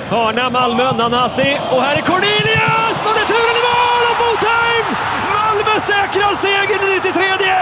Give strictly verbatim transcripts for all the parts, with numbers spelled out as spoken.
Hörna Malmö, Nanasi och här är Cornelius och det är turen i mål och Botheim! Malmö säkrar segern i nittiotredje!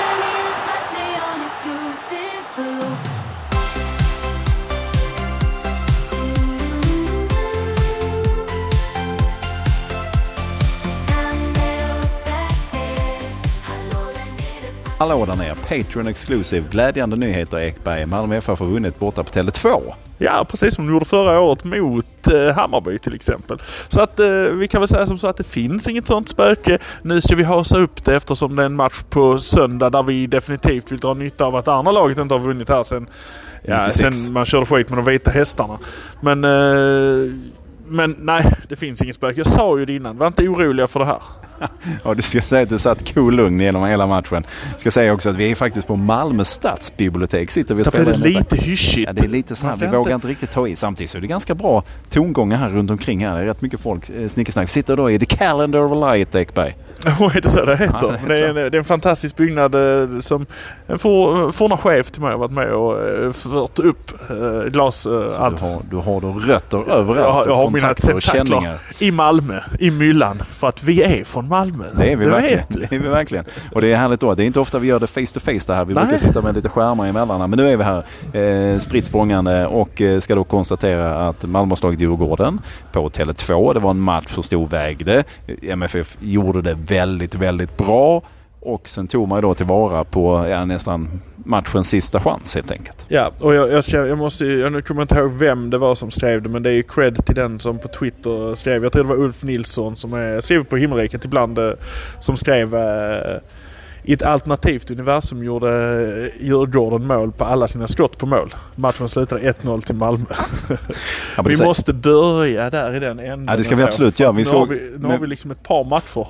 Hallå där nere, Patreon Exclusive. Glädjande nyheter, Ekberg. Malmö F F har vunnit borta på Tele två. Ja, precis som de gjorde förra året mot eh, Hammarby till exempel. Så att eh, vi kan väl säga som så att det finns inget sånt spöke. Nu ska vi hausa upp det eftersom det är en match på söndag där vi definitivt vill dra nytta av att andra laget inte har vunnit här sen, ja, sen man körde skit med de vita hästarna. Men, eh, men nej, det finns inget spöke. Jag sa ju det innan, var inte oroliga för det här. Ja, du ska säga att du satt cool lugn genom hela matchen. Jag ska säga också att vi är faktiskt på Malmö stadsbibliotek. Sitter vi och spelar. Därför är det lite hyschigt. Ja, det är lite så här. Vi inte... vågar inte riktigt ta i. Samtidigt så är det ganska bra tongångar här runt omkring här. Det är rätt mycket folk, eh, snickesnack. Vi sitter då i The Calendar of Light, Ekberg. Vad är det så det heter? Ja, det, det, är en, det är en fantastisk byggnad eh, som en for, forna chef till mig har varit med och eh, fört upp eh, glas. Eh, allt. Du har, du har då rötter överallt. Jag, jag har mina tentakler i Malmö, i Myllan. För att vi är från Malmö. Det är vi, det verkligen. Det är vi verkligen. Och det är härligt då. Det är inte ofta vi gör det face to face det här. Vi Nej. brukar sitta med lite skärmar emellan. Men nu är vi här eh, spritt språngande och eh, ska då konstatera att Malmö slagit Djurgården på Tele två. Det var en match som stod vägde. M F F gjorde det väldigt, väldigt bra. Och sen tog man då tillvara på ja, nästan matchens sista chans helt enkelt. Ja, och jag, jag, ska, jag måste jag kommer inte ihåg vem det var som skrev det, men det är ju cred till den som på Twitter skrev. Jag tror det var Ulf Nilsson som är, skrev på Himmelriket ibland, som skrev eh, i ett alternativt universum gjorde Djurgården mål på alla sina skott på mål. Matchen slutade ett noll till Malmö. Ja, vi måste börja där i den änden. Ja, det ska vi absolut göra. Vi ska... Nu har vi, nu har vi liksom ett par matcher.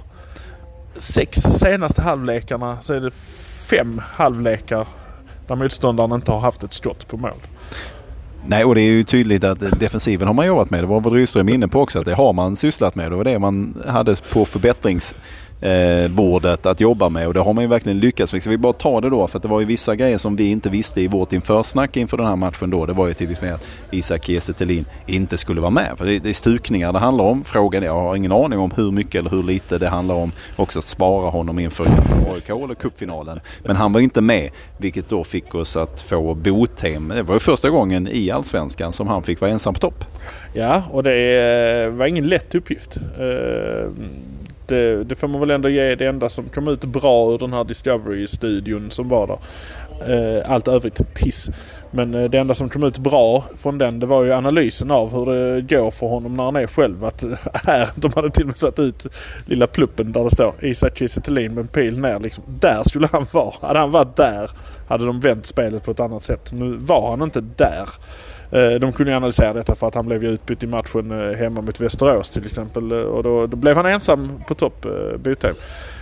Sex senaste halvlekarna så är det fem halvlekar där motståndaren inte har haft ett skott på mål. Nej, och det är ju tydligt att defensiven har man jobbat med. Det var väl Rydström inne på också, att det har man sysslat med. Det var det man hade på förbättrings Eh, bordet att jobba med, och det har man ju verkligen lyckats med. Så vi bara tar det då, för att det var ju vissa grejer som vi inte visste i vårt införsnack inför den här matchen då. Det var ju till exempel att Isak Kiese Thelin inte skulle vara med, för det, det är stukningar det handlar om. Frågan är, jag har ingen aning om hur mycket eller hur lite det handlar om också att spara honom inför A I K eller cupfinalen. Men han var inte med, vilket då fick oss att få Botheim. Det var ju första gången i Allsvenskan som han fick vara ensam på topp. Ja, och det var ingen lätt uppgift. Uh... Det, det får man väl ändå ge det enda som kom ut bra ur den här Discovery-studion som var där. Eh, allt övrigt piss. Men eh, det enda som kom ut bra från den, det var ju analysen av hur det går för honom när han är själv. Att här, de hade till och med satt ut lilla pluppen där det står Isak Kiese Thelin med en pil ner. Liksom, där skulle han vara. Hade han varit där hade de vänt spelet på ett annat sätt. Nu var han inte där. De kunde analysera detta för att han blev utbytt i matchen hemma mot Västerås till exempel, och då, då blev han ensam på topp, Botheim.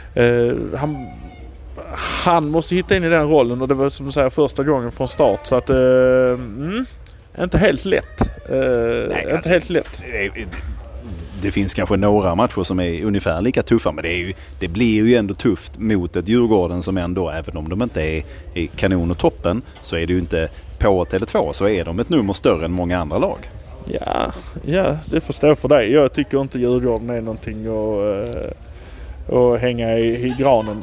Han, han måste hitta in i den rollen, och det var som du säger första gången från start, så att mm, inte helt lätt. Nej, inte alltså, helt lätt. Det, det, det finns kanske några matcher som är ungefär lika tuffa, men det, är ju, det blir ju ändå tufft mot ett Djurgården som ändå, även om de inte är, är kanon och toppen, så är det ju inte på Tele två, så är de ett nummer större än många andra lag. Ja, ja, det förstår för dig. Jag tycker inte Djurgården är någonting att, att hänga i, i granen.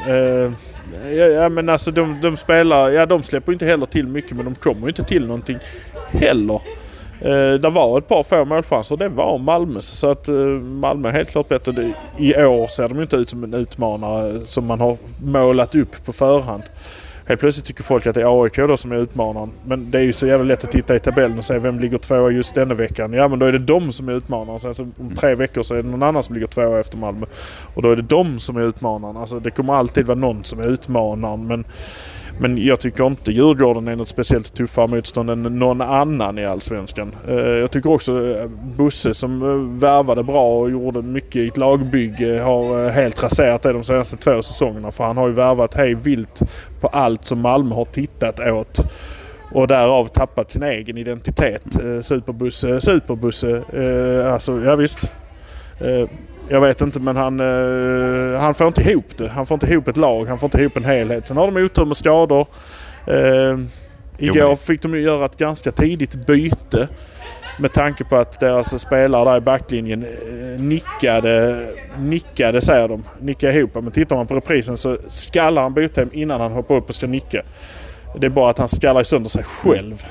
Ja, ja, men alltså de, de spelar, ja, de släpper inte heller till mycket, men de kommer inte till någonting heller. Det var ett par få målchanser, det var Malmö, så att Malmö är helt klart bättre. I år ser de inte ut som en utmanare som man har målat upp på förhand. Helt plötsligt tycker folk att det är A I K då som är utmanaren. Men det är ju så jävla lätt att titta i tabellen och se vem ligger tvåa just denna veckan. Ja, men då är det de som är utmanaren. Sen så om tre veckor så är det någon annan som ligger tvåa efter Malmö. Och då är det de som är utmanaren. Alltså det kommer alltid vara någon som är utmanaren. Men, men jag tycker inte Djurgården är något speciellt tuffare motstånd än någon annan i Allsvenskan. Jag tycker också Bosse som värvade bra och gjorde mycket i ett lagbygge har helt raserat det de senaste två säsongerna. För han har ju värvat hej vilt på allt som Malmö har tittat åt. Och därav tappat sin egen identitet. Superbusse, superbusse. Alltså, ja visst. Jag vet inte, men han, uh, han får inte ihop det. Han får inte ihop ett lag. Han får inte ihop en helhet. Sen har de otur med skador. Uh, igår fick de ju göra ett ganska tidigt byte. med tanke på att deras spelare där i backlinjen nickade, nickade säger de, nickade ihop. Men tittar man på reprisen så skallar han Botheim innan han hoppar upp och ska nicka. Det är bara att han skallar sönder sig själv.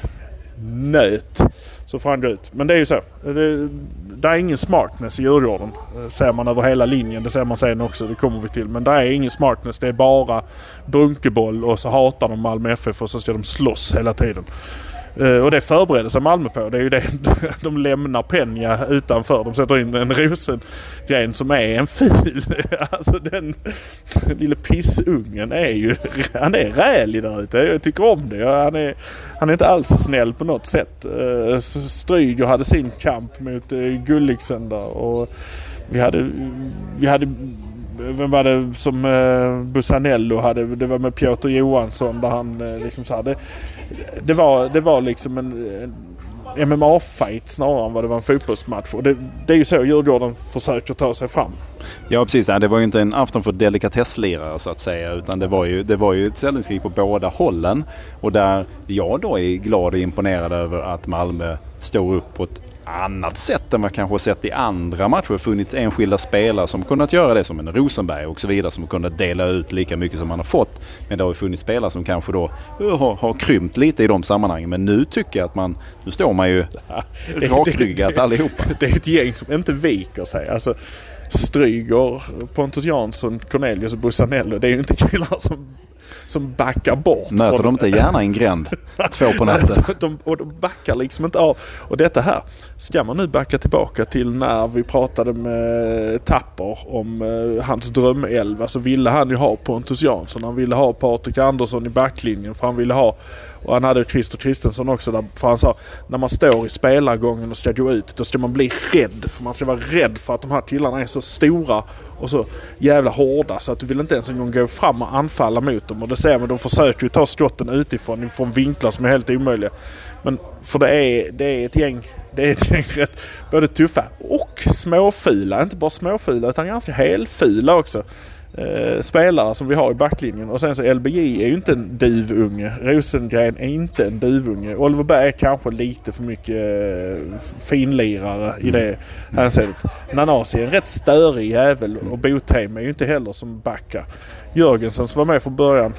Nöt. Så får han gå ut. Men det är ju så. Det, det är ingen smartness i Djurgården. Det ser man över hela linjen. Det ser man sen också. Det kommer vi till. Men det är ingen smartness. Det är bara bunkeboll och så hatar de Malmö F F och så ska de slåss hela tiden. Uh, och det förbereder sig Malmö på. Det är ju det de lämnar Penja utanför. De sätter in en Rosengren som är en fil. Alltså den lilla pissungen är ju, han är rälig där ute. Jag tycker om det. Han är, han är inte alls snäll på något sätt. Uh, Stryger hade sin kamp mot uh, Gulliksen där. Och vi hade, vi hade vem var det som uh, Bussanello hade, det var med Piotr Johansson där han uh, liksom så hade, det var, det var liksom en, en M M A-fight snarare än vad det var en fotbollsmatch. Och det, det är ju så Djurgården försöker ta sig fram. Ja, precis. Det var ju inte en afton för delikatesslirare så att säga, utan det var ju, det var ju ett ställningskrig på båda hållen. Och där jag då är glad och imponerad över att Malmö står upp på ett annat sätt än man kanske har sett i andra matcher. Det har funnits enskilda spelare som kunnat göra det, som en Rosenberg och så vidare, som kunnat dela ut lika mycket som man har fått. Men det har ju funnits spelare som kanske då har, har krympt lite i de sammanhangen. Men nu tycker jag att man, nu står man ju rakryggat allihopa. Det är ett gäng som inte viker sig. Alltså Stryger, Pontus Jansson, Cornelius och Bussanello, det är ju inte killar som som backar bort. Möter de inte gärna en gränd två på natten? de, de, och de backar liksom inte av. Och detta här, ska man nu backa tillbaka till när vi pratade med Tapper om uh, hans drömelva, så ville han ju ha Pontus Jansson. Han ville ha Patrik Andersson i backlinjen, för han ville ha, och han hade Christer Christensen också där, för han sa, när man står i spelargången och ska gå ut, då ska man bli rädd, för man ska vara rädd för att de här killarna är så stora och så jävla hårda så att du vill inte ens en gång gå fram och anfalla mot dem. Och det ser man, de försöker ju ta skotten utifrån från vinklar som är helt omöjliga. Men för det är, det är ett gäng det är ett gäng rätt både tuffa och småfila, inte bara småfila utan ganska helfila också. Eh, spelare som vi har i backlinjen. Och sen så L B J är ju inte en duvunge. Rosengren är inte en duvunge. Oliver Berg är kanske lite för mycket eh, finlirare i det här sättet. Nanasi är en rätt störig jävel och Botheim är ju inte heller som backar. Jörgensen som var med från början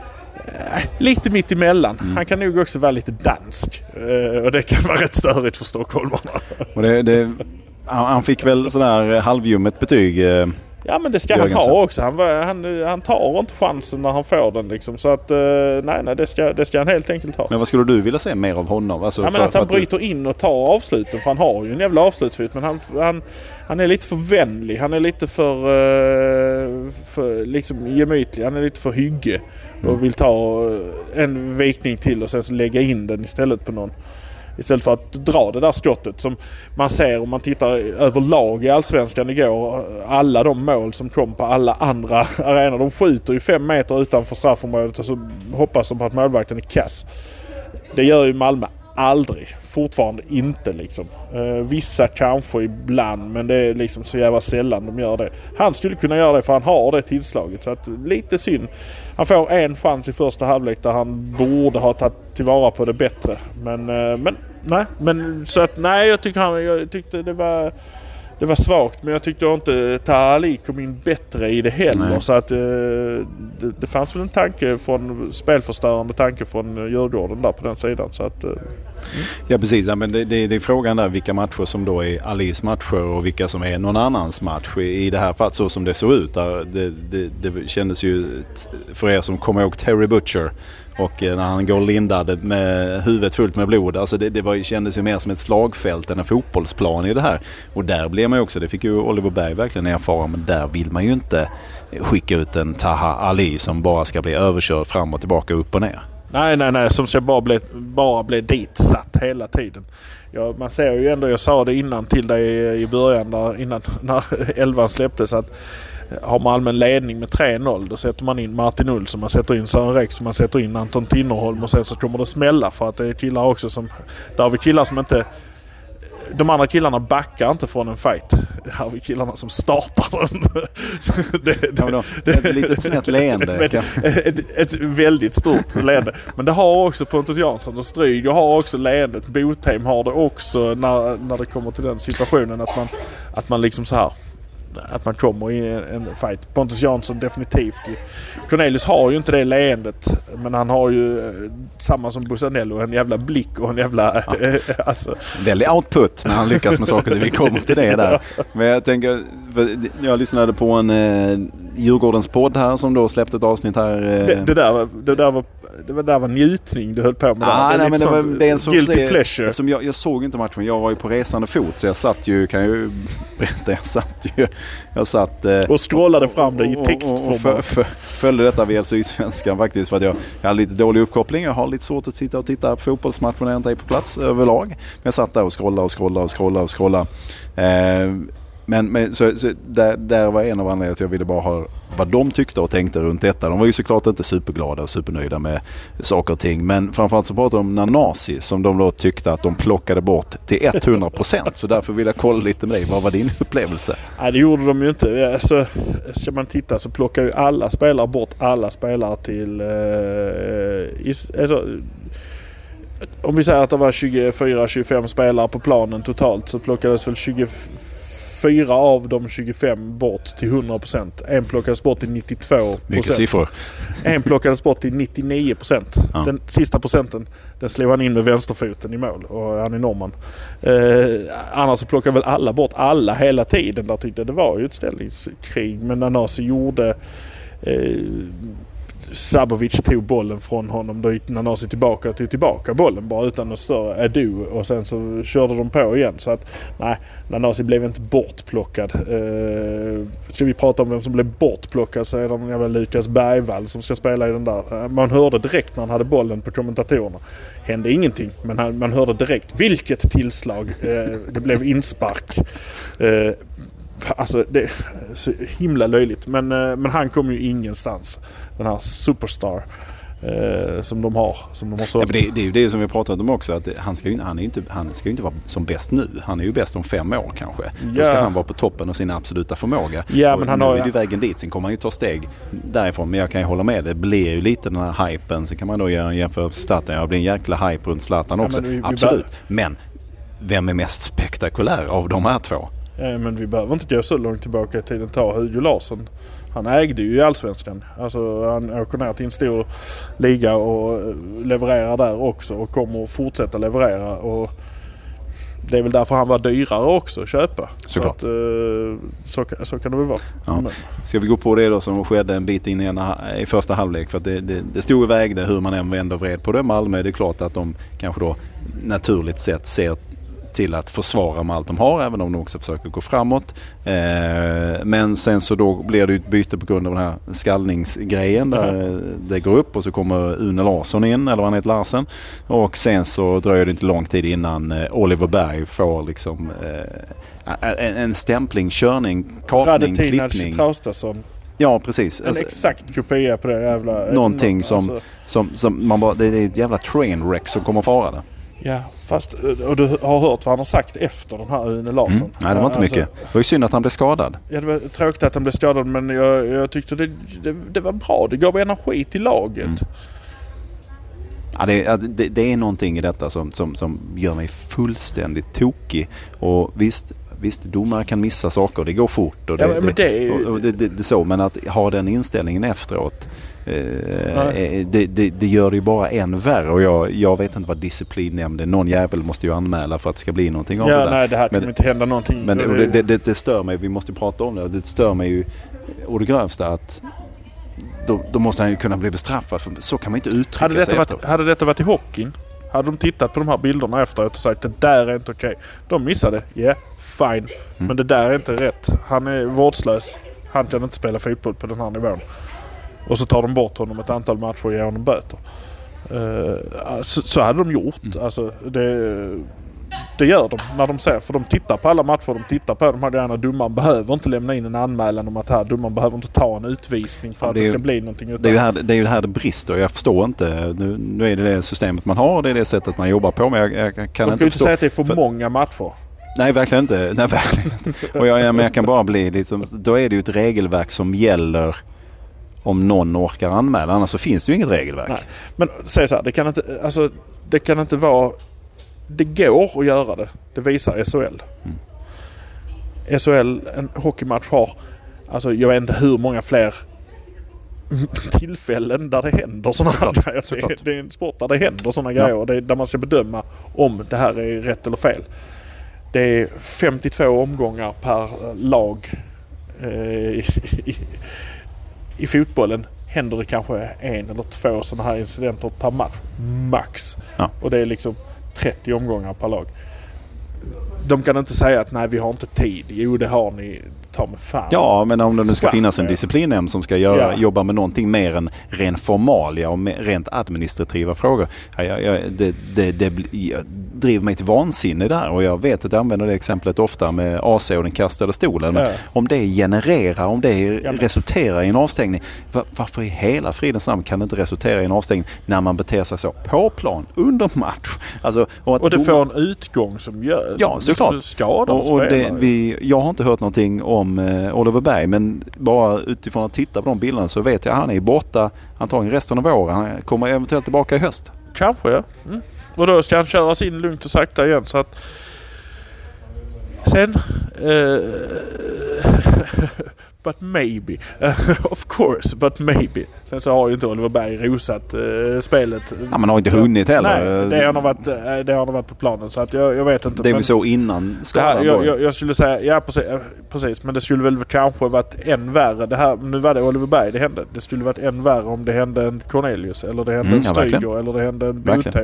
eh, lite mitt emellan. Mm. Han kan nog också vara lite dansk. Eh, och det kan vara rätt störigt för stockholmarna. Och det, det, han fick väl sådär halvljummet betyg. Eh. Ja, men det ska Jörgensen han ha också. Han, han, han tar inte chansen när han får den liksom. Så att, nej, nej, det ska, det ska han helt enkelt ha. Men vad skulle du vilja se mer av honom? Alltså, ja, för, men att han att bryter du... in och tar avsluten. För han har ju en jävla avslutsfot. Men han, han, han är lite för vänlig. Han är lite för, för liksom gemytlig. Han är lite för hygge. Mm. Och vill ta en vikning till och sen så lägga in den istället på någon. Istället för att dra det där skottet som man ser om man tittar överlag i Allsvenskan igår. Alla de mål som kom på alla andra arenor. De skjuter ju fem meter utanför straffområdet och så hoppas de på att målvakten är kass. Det gör ju Malmö aldrig. Fortfarande inte liksom. Uh, vissa kanske ibland, men det är liksom så jävla sällan de gör det. Han skulle kunna göra det för han har det tillslaget. Så att lite synd. Han får en chans i första halvlek där han borde ha tagit tillvara på det bättre. Men, uh, men nej, men så att nej, jag tycker han, jag tyckte det var det var svagt, men jag tyckte inte Taha Ali kom in bättre i det heller. Nej. Så att uh, det, det fanns väl en tanke från spelförstörande tanke från Djurgården där på den sidan. Så att uh, Mm. Ja, precis. Ja, men det, det, det är frågan där vilka matcher som då är Alis matcher och vilka som är någon annans match i det här fallet, så som det såg ut. Där det, det, det kändes ju, för er som kommer ihåg Terry Butcher och när han går lindad med huvudet fullt med blod, alltså det, det var, kändes ju mer som ett slagfält än en fotbollsplan i det här. Och där blev man ju också, det fick ju Oliver Berg verkligen erfara, men där vill man ju inte skicka ut en Taha Ali som bara ska bli överkörd fram och tillbaka, upp och ner. Nej, nej, nej. Som ska bara bli, bara bli ditsatt hela tiden. Ja, man ser ju ändå, jag sa det innan till dig i början, där, innan när elvan släpptes, att har Malmö en ledning med tre noll, då sätter man in Martin Olsson, man sätter in Sören Rex, man sätter in Anton Tinnerholm och sen så kommer det smälla, för att det är killar också som, där har vi killar som inte, de andra killarna backar inte från en fight. det här är killarna som startar den. det, det, ja, det, ett litet snett leende. ett, ett väldigt stort leende. Men det har också Pontus Jansson och Stryger har också leendet. Botheim har det också när, när det kommer till den situationen att man, att man liksom så här att man kommer i en, en fight. Pontus Jansson definitivt ju. Cornelius har ju inte det leendet, men han har ju eh, samma som Busanello, en jävla blick och en jävla ja. eh, alltså. Väldigt output när han lyckas med saker. Vi kommer till det där. Men jag tänker, jag lyssnade på en eh, Djurgårdens podd här som då släppte ett avsnitt här. Eh. Det, det där var det där var det var där var njutning du höll på med. Ah, där. Det nej, men det var det är en guilty se, pleasure. Som jag, jag såg inte matchen. Jag var ju på resande fot så jag satt ju kan jag ju berätta jag satt ju jag satt eh, och scrollade fram det i textformat. Och, och, och för, följde detta via Sydsvenskan faktiskt för att jag, jag hade lite dålig uppkoppling. Jag har lite svårt att sitta och titta på fotbollsmatchen när jag inte är på plats överlag. Men jag satt där och scrollade och scrollade och scrollade och scrollade. Eh, Men, men så, så där, där var en av anledningarna att jag ville bara höra vad de tyckte och tänkte runt detta. De var ju såklart inte superglada och supernöjda med saker och ting. Men framförallt så pratade de om Nanasi som de då tyckte att de plockade bort till hundra procent. Så därför vill jag kolla lite med dig. Vad var din upplevelse? Nej, det gjorde de ju inte. Alltså, ska man titta så plockar ju alla spelare bort alla spelare till... Eh, is, alltså, om vi säger att det var tjugofyra tjugofem spelare på planen totalt så plockades väl tjugofyra av de tjugofem bort till hundra procent. En plockades bort till nittiotvå procent. Mycket siffror. En plockades bort till nittionio procent. Ja. Den sista procenten den slog han in med vänsterfoten i mål och han är norrman. Eh, annars så plockade väl alla bort alla hela tiden. Där tyckte det var ju ett ställningskrig. Men Nanasi gjorde... Eh, Sabovic tog bollen från honom, då gick Nanasi tillbaka och tog tillbaka bollen bara utan något större ado och sen så körde de på igen så att nej, Nanasi blev inte bortplockad. Uh, ska vi prata om vem som blev bortplockad så är det en jävla Lukas Bergvall som ska spela i den där. Uh, man hörde direkt när han hade bollen på kommentatorerna. Hände ingenting, men han, man hörde direkt vilket tillslag. Uh, det blev inspark. Uh, Alltså det är så himla löjligt. Men, men han kom ju ingenstans. Den här superstar eh, som de har. Som de har sålt. Ja, det, det är ju det som vi pratat om också. Att han ska ju han är inte, han ska ju inte vara som bäst nu. Han är ju bäst om fem år kanske. Ja. Då ska han vara på toppen av sin absoluta förmåga. Ja, men han nu har, är det ju vägen dit. Sen kommer han ju ta steg därifrån. Men jag kan ju hålla med. Det blir ju lite den här hypen. Så kan man då göra en jämförelse med Zlatan. Ja, det blir en jäkla hype runt Zlatan också. Ja, men vi, vi absolut. Bör... Men vem är mest spektakulär av de här två? Men vi behöver inte gå så långt tillbaka i tiden. Ta Hugo Larsson. Han ägde ju i Allsvenskan. Alltså han åker ner till en stor liga och levererar där också. Och kommer att fortsätta leverera. Och det är väl därför han var dyrare också att köpa. Såklart. Så, att, så, så kan det väl vara. Ja. Ska vi gå på det då som skedde en bit in i, ena, i första halvlek? För att det, det, det stod i vägde hur man än vände och vred på det. Malmö, det är klart att de kanske då naturligt sett ser till att försvara med allt de har, även om de också försöker gå framåt. Eh, men sen så då blir det ett byte på grund av den här skallningsgrejen där mm. det går upp och så kommer Une Larsson in, eller vad han heter, Larsen. Och sen så dröjer det inte lång tid innan eh, Oliver Berg får liksom eh, en, en stämpling, körning, kapning, klippning. Traustason. Ja, precis. En alltså, exakt kopia på det jävla... Någonting något, som, alltså. som, som man bara, det är ett jävla trainwreck som kommer fara där. Ja, fast och du har hört vad han har sagt efter den här Une Larsson. Mm. Nej, det var inte alltså, mycket. Det var ju synd att han blev skadad. Ja, det var tråkigt att han blev skadad, men jag, jag tyckte det, det, det var bra. Det gav energi till laget. Mm. Ja, det, det, det är någonting i detta som, som, som gör mig fullständigt tokig. Och visst, visst domare kan missa saker. Det går fort. Och det, ja, men det, är ju... och, och det, det, det så, men att ha den inställningen efteråt... Eh, det, det, det gör det ju bara än värre och jag, jag vet inte vad disciplinnämnden, någon jävel måste ju anmäla för att det ska bli någonting av ja, det där. Nej, det här kommer men, inte hända någonting. Men det, det, det, det stör mig, vi måste prata om det och det stör mig ju och det grövsta att då, då måste han ju kunna bli bestraffad för så kan man inte uttrycka hade sig varit, hade detta varit i hockeyn hade de tittat på de här bilderna efteråt och sagt det där är inte okej. De missade, ja, yeah, fine. Mm. Men det där är inte rätt. Han är vårdslös. Han kan inte spela fotboll på den här nivån. Och så tar de bort honom ett antal matcher och ger honom böter. Uh, så, så hade de gjort. Mm. Alltså, det, det gör de när de ser. För de tittar på alla matcher. De tittar på de här grejerna. Domaren behöver inte lämna in en anmälan om att här, domaren behöver inte ta en utvisning för ja, att det, det ska ju, bli någonting. Utan... Det är ju här det, är ju här det brister. Jag förstår inte. Nu, nu är det det systemet man har och det är det sättet man jobbar på. Men jag, jag kan de inte kan ju inte förstå. säga att det är för, för många matcher. Nej, verkligen inte. Nej, verkligen inte. Och jag, men jag kan bara bli liksom, då är det ju ett regelverk som gäller om någon orkar anmäla. Annars så finns det ju inget regelverk. Nej. Men säg så här, det kan inte, alltså, det kan inte vara... Det går att göra det. Det visar S H L. Mm. S H L, en hockeymatch har... Alltså jag vet inte hur många fler tillfällen där det händer sådana här grejer. Det, det är en sport där det händer sådana ja. grejer. Det är där man ska bedöma om det här är rätt eller fel. Det är femtiotvå omgångar per lag. Eh, i, i, I fotbollen händer det kanske en eller två sådana här incidenter per match. Max. Ja. Och det är liksom trettio omgångar per lag. De kan inte säga att nej, vi har inte tid. Jo, det har ni. Ta med fan. Ja, men om det nu ska fan, finnas en disciplinnämnd som ska göra, ja. jobba med någonting mer än ren formalia och rent administrativa frågor. Ja, ja, ja, det, det, det jag driver mig till vansinne där, och jag vet att jag använder det exemplet ofta med A C och den kastade stolen. Men ja. om det genererar, om det ja, resulterar i en avstängning, var, varför i hela fridens namn kan det inte resultera i en avstängning när man beter sig så på plan under match? Alltså, och, att och det domar... får en utgång som gör ja, såklart. skador och, och det, vi, jag har inte hört någonting om om Oliver Berg, men bara utifrån att titta på de bilderna så vet jag att han är borta antagligen resten av året. Han kommer eventuellt tillbaka i höst. Kanske, ja. Mm. Och då ska han köras in lugnt och sakta igen, så att sen uh, but maybe of course, but maybe sen så har ju inte Oliver Berg rosat uh, spelet. Ja, man har inte hunnit heller. Nej, det har nog varit, det har nog varit på planen, så att jag, jag vet inte. Det är väl så innan skadan jag, jag, jag skulle säga, ja precis, precis, men det skulle väl kanske varit än värre. Det här, nu var det Oliver Berg det hände. Det skulle varit än värre om det hände en Cornelius, eller det hände mm, en Stryger, ja, eller det hände en Botheim.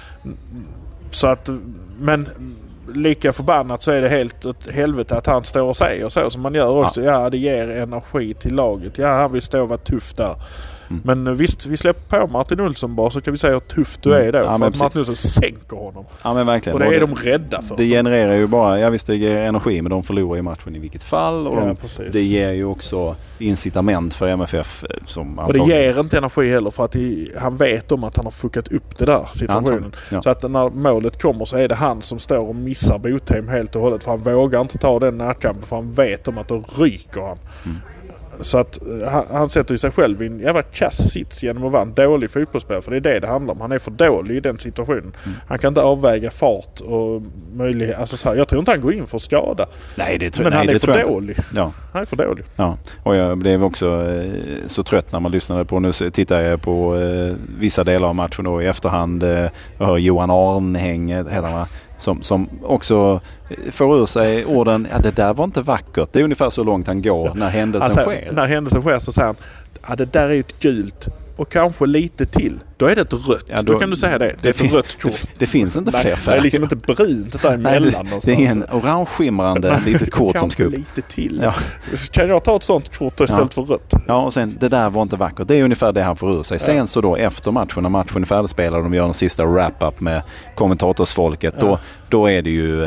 Så att, men lika förbannat så är det helt ett helvete att han står och säger så som man gör också. Ja, ja det ger energi till laget. Ja, han vill stå och vara tuff där. Mm. Men visst, vi släpper på Martin Olsson bara, så kan vi säga hur tufft du är då. Mm. Ja, för att Martin Olsson sänker honom. Ja, men verkligen. Och det är och det, de rädda för. Det genererar ju bara, ja visst det ger energi, men de förlorar i matchen i vilket fall. Och ja, de, det ger ju också incitament för M F F. Som och det ger inte energi heller, för att det, han vet om att han har fuckat upp det där situationen. Ja, så att när målet kommer så är det han som står och missar Botheim helt och hållet. För han vågar inte ta den närkampen, för han vet om att då ryker han. Mm. Så att han, han sätter ju sig själv i en jävla kass sits genom att vara en dålig fotbollsspelare, för det är det det handlar om. Han är för dålig i den situationen. Mm. Han kan inte avväga fart och möjlighet. Alltså så här, jag tror inte han går in för skada. Nej, det tror, men nej, han är det för dålig. Ja. Han är för dålig. Ja, och jag blev också eh, så trött när man lyssnade på, nu tittar jag på eh, vissa delar av matchen och i efterhand eh, jag hör Johan Arnhäng heter han, Som, som också får ur sig orden, ja det där var inte vackert. Det är ungefär så långt han går när händelsen alltså, sker. När händelsen sker så säger han, ja det där är ett gult och kanske lite till. Då är det ett rött. Ja, då, då kan du säga det. Det, det är ett rött kort. Det, det finns inte fler färger. Det är liksom inte brunt där emellan. Nej, det, det är en orange-skimrande litet kort som ska upp. Lite till. Ja. Kan jag ta ett sånt kort istället ja. för rött? Ja, och sen det där var inte vackert. Det är ungefär det han får ur sig. Ja. Sen så då efter matchen, när matchen är färdigspelad och de gör en sista wrap-up med kommentatorsfolket, ja. då, då är det ju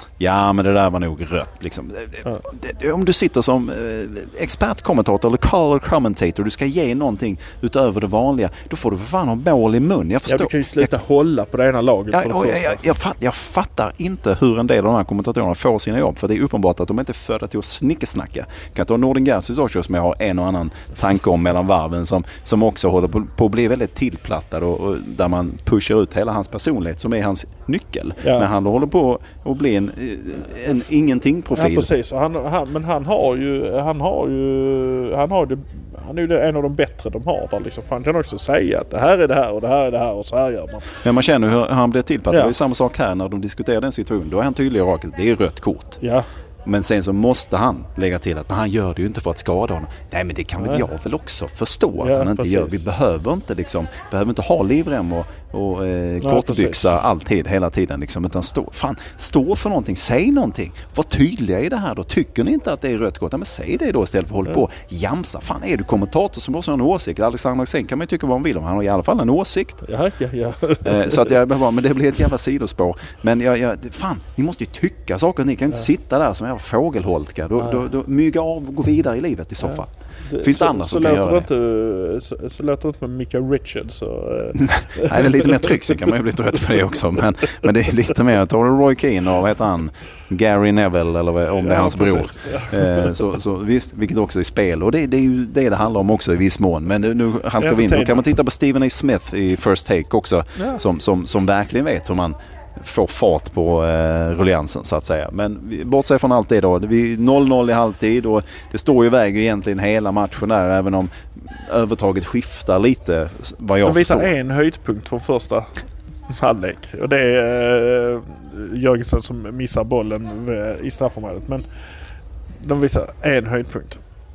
ja men det där var nog rött. Liksom. Ja. Om du sitter som expertkommentator eller color commentator, du ska ge någonting utöver det vanliga, då får du för fan ha mål i mun. Jag förstår. Ja, du kan ju sluta jag, hålla på det ena laget. Ja, jag, jag, jag, fatt, jag fattar inte hur en del av de här kommentatorerna får sina jobb, för det är uppenbart att de inte är födda till att snickesnacka. Kan ta Nordin Gerzic också, som jag har en och annan tanke om mellan varven, som, som också håller på, på att bli väldigt tillplattad och, och där man pushar ut hela hans personlighet som är hans nyckel. Ja. Men han håller på att bli en, en ingenting-profil. Ja, precis. Han, han, men han har ju han har ju han har det han är ju en av de bättre de har där liksom. Han kan också säga att det här är det här och det här är det här och så här gör man. Men man känner hur han blir tillplattad. Ja. Det är samma sak här när de diskuterar den situationen. Då är han tydlig och rak. Det är rött kort. Ja. Men sen så måste han lägga till att men han gör det ju inte för att skada honom. Nej, men det kan väl jag väl också förstå att ja, han inte precis. gör. Vi behöver inte liksom, behöver inte ha livrem och, och eh, kortbyxa alltid, hela tiden liksom, utan stå, fan, stå för någonting, säg någonting. Var tydliga i det här då. Tycker ni inte att det är rött kort? Ja, men säg det då istället för att hålla ja. på jamsa. Fan, är du kommentator som också har en åsikt? Alexander Axén kan man ju tycka vad han vill om. Han har i alla fall en åsikt. Ja, ja, ja. eh, så att jag men det blir ett jävla sidospår. Men jag, jag, fan, ni måste ju tycka saker. Ni kan ju inte ja. sitta där som jävla fågelholka. Då, då, då mygga av och gå vidare i livet i så fall. Ja. Finns det så, andra så som kan göra det? Inte, så, så låter det inte med Mika Richards. Och, Nej, det är lite mer tryck, så kan man ju bli trött på det också. Men, men det är lite mer. Tar du Roy Keane och vad heter han? Gary Neville eller om det är hans ja, bror. Ja. Eh, så, så visst, vilket också är spel. Och det, det är ju det det handlar om också i viss mån. Men nu, nu halkar vi in. Då kan man titta på Stephen A. Smith i First Take också. Ja. Som, som, som verkligen vet hur man får fart på eh, rulliansen så att säga. Men bortsett från allt det då. Vi noll noll i halvtid och det står ju väg egentligen hela matchen där, även om övertaget skiftar lite vad jag De visar förstår. En höjdpunkt från första halvlek. Och det är eh, Jörgensen som missar bollen i straffområdet. Men de visar en höjdpunkt.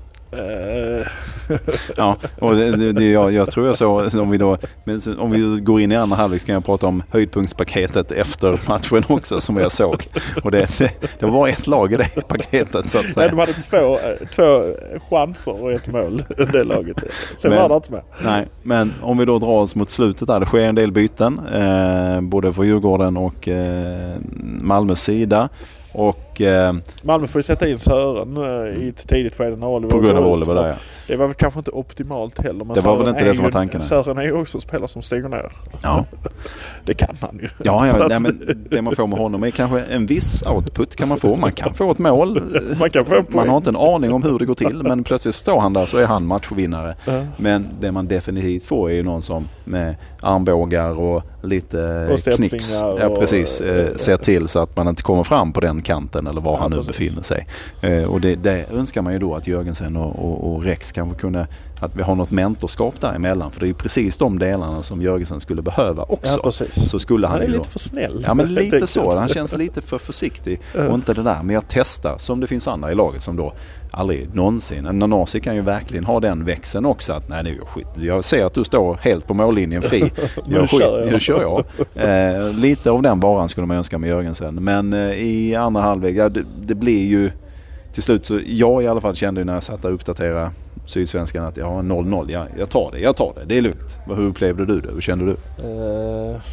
Ja, och det, det, det, jag, jag tror jag så om vi då om vi går in i andra halvlek ska jag prata om höjdpunktspaketet efter matchen också som jag såg. Och det, det, det var ett lag i det paketet så att säga. Nej, de hade två, två chanser och ett mål det laget. Sen men, var det inte med. Nej, men om vi då drar oss mot slutet där, det sker en del byten eh, både för Djurgården och eh, Malmös sida. Och, eh, Malmö får ju sätta in Sören eh, i ett tidigt skede när Oliver på grund av Oliver där, ja. Det var väl kanske inte optimalt heller. Men det var väl inte det som var tanken. Sören är ju också en spelare som stiger ner. Ja. Det kan han ju. Ja, ja nej, men det man får med honom är kanske en viss output kan man få. Man kan få ett mål. Man, kan få man har inte en aning om hur det går till, men plötsligt står han där så är han matchvinnare. Uh. Men det man definitivt får är ju någon som med armbågar och lite och knicks ja, precis, och, eh, ser till så att man inte kommer fram på den kanten eller var ja, han nu precis. befinner sig. Eh, och det, det önskar man ju då att Jörgensen och, och, och Rex kanske kunde, att vi har något mentorskap däremellan, för det är ju precis de delarna som Jörgensen skulle behöva också. Ja, precis. Så skulle han, han är ju lite för snäll. Ja, men lite så. Han känns lite för försiktig och inte det där. Men jag testar, som det finns andra i laget som då aldrig någonsin. En Nanasi kan ju verkligen ha den växeln också att nej, det är skit. Jag ser att du står helt på mållinjen fri. Jag skit, kör jag. Nu kör jag. Eh, lite av den varan skulle man önska med Jörgensen. Men eh, i andra halvväg, ja, det, det blir ju till slut så jag i alla fall kände när jag satt och uppdaterade Sydsvenskan att jag har noll noll. Jag, jag tar det, jag tar det. Det är lugnt. Hur upplevde du det? Hur kände du? Uh, uh,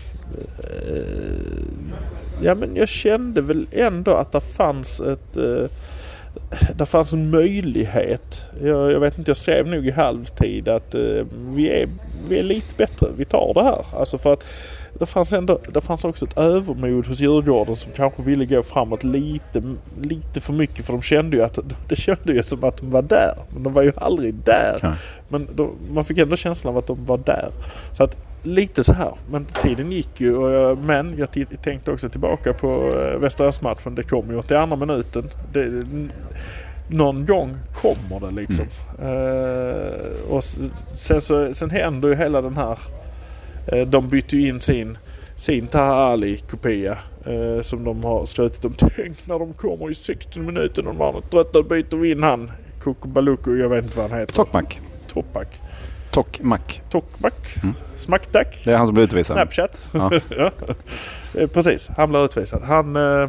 ja, men jag kände väl ändå att det fanns ett uh, det fanns en möjlighet. Jag, jag vet inte, jag skrev nog i halvtid att uh, vi, är, vi är lite bättre. Vi tar det här. Alltså för att det fanns, ändå, det fanns också ett övermod hos Djurgården som kanske ville gå framåt lite, lite för mycket, för de kände ju att det kände ju som att de var där, men de var ju aldrig där. Ja. Men då, man fick ändå känslan av att de var där. Så att lite så här, men tiden gick ju och jag, men jag t- tänkte också tillbaka på äh, Västerås-matchen. Det kom ju till andra minuten. Det, någon gång kommer det liksom. Mm. Uh, och sen, så, sen händer ju hela den här. De bytte ju in sin, sin Taha Ali-kopia eh, som de har slutit om. Tänk när de kommer i sextio minuter och de var trötta, byter vi in han Kukubaluku, jag vet inte vad han heter. Tokmak. Tokmak. Tokmak. Tokmak. Mm. Smacktack. Det är han som blir utvisad. Snapchat. Ja. Ja. Precis, han blir utvisad. Han, eh,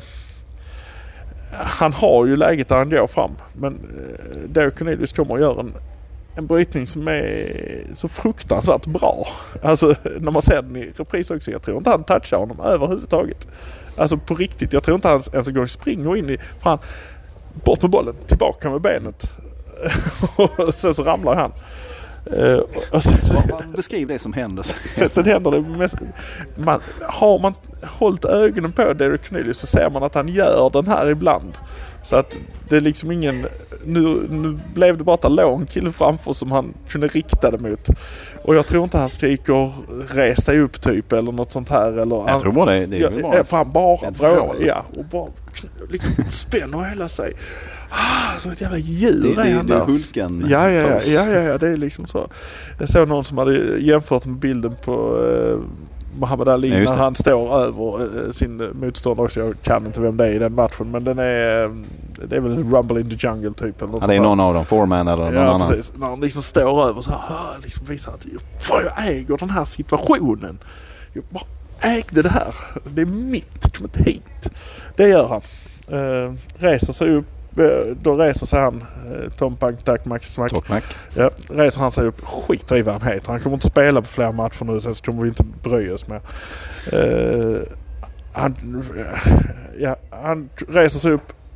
han har ju läget där han går fram. Men eh, Dario Cornelius kommer att göra en En brytning som är så fruktansvärt bra. Alltså när man ser den i repris också. Jag tror inte han touchar honom överhuvudtaget. Alltså på riktigt. Jag tror inte han ens en gång springer in i... Fan, bort med bollen. Tillbaka med benet. Och sen så ramlar han. Uh, och sen, beskriv det som händer. sen, sen händer det mest, man, har man hållit ögonen på Dario Cornelius så ser man att han gör den här ibland. Så att det är liksom ingen... Nu, nu blev det bara att lång kille framför som han kunde rikta det mot. Och jag tror inte han skriker res dig upp typ eller något sånt här. Eller jag han, tror bara det, det är ja, bara... För han bara vrål, ja, och bara liksom spänner hela sig. Ah, som ett jävla djur det, är det, han det där. är Hulken. Ja, ja, ja, ja, ja, ja, det är liksom så. Jag såg någon som hade jämfört med bilden på... Eh, Muhammad Ali ja, när han står över uh, sin motståndare också. Jag kan inte vem det är i den matchen, men den är uh, det är väl Rumble in the Jungle typ eller något. Ja, det är någon av dem, Foreman eller någon ja, annan. Precis. När han liksom står över så här, liksom visar att fan, jag äger den här situationen. Jag bara ägde det här. Det är mitt, kom inte hit. Det gör han. Uh, reser sig upp. Då reser sig han Tom Pang Tack Max Smack. Ja, reser han sig upp. Skit i vad han heter. Han kommer inte spela på flera matcher nu, sen så kommer vi inte bry oss med. Uh, han, ja, han reser sig upp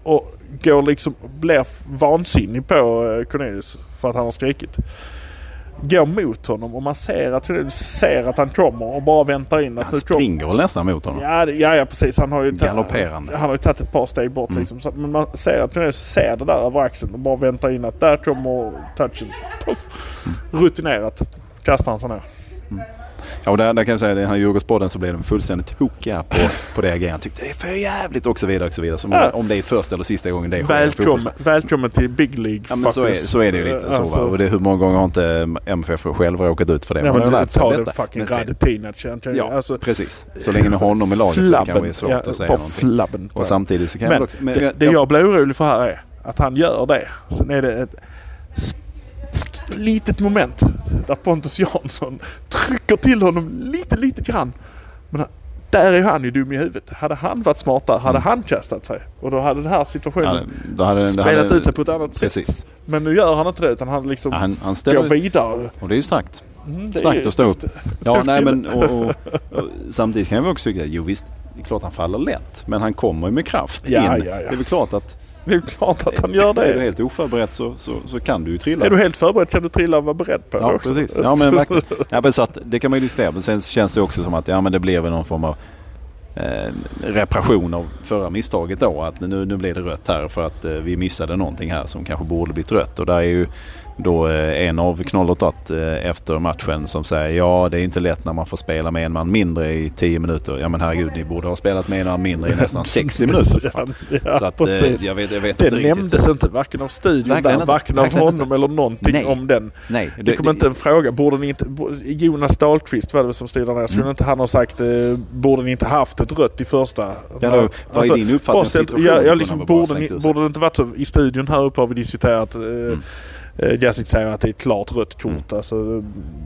och går liksom, blir vansinnig på Cornelius för att han har skrikit. Går mot honom och man ser att Cornelius ser att han kommer och bara väntar in att han springer väl nästan mot honom. Ja, ja, ja precis. Han har ju galopperande. Han har ju tagit ett par steg bort mm. liksom. Så, men man ser att Cornelius ser det där över axeln och bara väntar in att där kommer touchen. Puff, mm. Rutinerat. Kastar han sig ner. Mm. Ja, och där, där kan jag säga att i den här Djurgårdsbåden så blev de fullständigt tokiga på, på det agerandet. Tyckte det är för jävligt och så vidare och så vidare. Som ja. om det är första eller sista gången det är. Välkommen, välkommen till Big League. Ja, men så är, så är det ju lite. Så, alltså, och det är hur många gånger har inte M F F själv råkat ut för det. Ja, man men har lärt sig ta detta. det fucking Radetinac. Ja, alltså, precis. Så länge ni har honom i laget flabben, så kan vi svårt ja, att säga någonting. Flabben, och samtidigt så kan men, också, men det, jag, det jag blir orolig för här är att han gör det. Sen är det ett litet moment där Pontus Jansson trycker till honom lite, lite grann. Men där är han ju dum i huvudet. Hade han varit smartare hade mm. han kastat sig. Och då hade den här situationen ja, då hade, spelat hade, ut sig på ett annat precis. sätt. Men nu gör han inte det utan han liksom ja, han, han går vidare. Och det är ju starkt. Mm, starkt att stå upp. Ja, nej, men, och, och, och, samtidigt kan vi också tycka att jo visst, det är klart han faller lätt. Men han kommer ju med kraft ja, in. Ja, ja. Det är väl klart att det är klart att han gör det. Är du helt oförberedd så, så, så kan du ju trilla. Är du helt förberedd kan du trilla och vara beredd på det ja, också. Precis. Ja, men verkligen. Ja, men så att, det kan man ju justera. Men sen känns det också som att ja, men det blev någon form av eh, reparation av förra misstaget då. Att nu, nu blev det rött här för att eh, vi missade någonting här som kanske borde blivit rött. Och där är ju då eh, en av knollortat eh, efter matchen som säger ja, det är inte lätt när man får spela med en man mindre i tio minuter. Ja men herregud, ni borde ha spelat med en man mindre i nästan sextio minuter. ja, ja, så att, eh, jag vet, jag vet det inte nämndes riktigt. inte varken av studion verkligen där, varken av honom inte. Eller någonting Nej. om den. Nej. Det, det kommer det, inte en fråga. Borde ni inte, Jonas Dahlqvist var det som stod där nere. Skulle mm. inte han ha sagt eh, borde ni inte haft ett rött i första? Ja, då, vad alltså, är din uppfattning om situationen? Ja, jag liksom, borde, ni, borde det inte varit så i studion här uppe har vi diskuterat eh, mm. Jessic säger att det är ett klart rött kort. Mm. Alltså,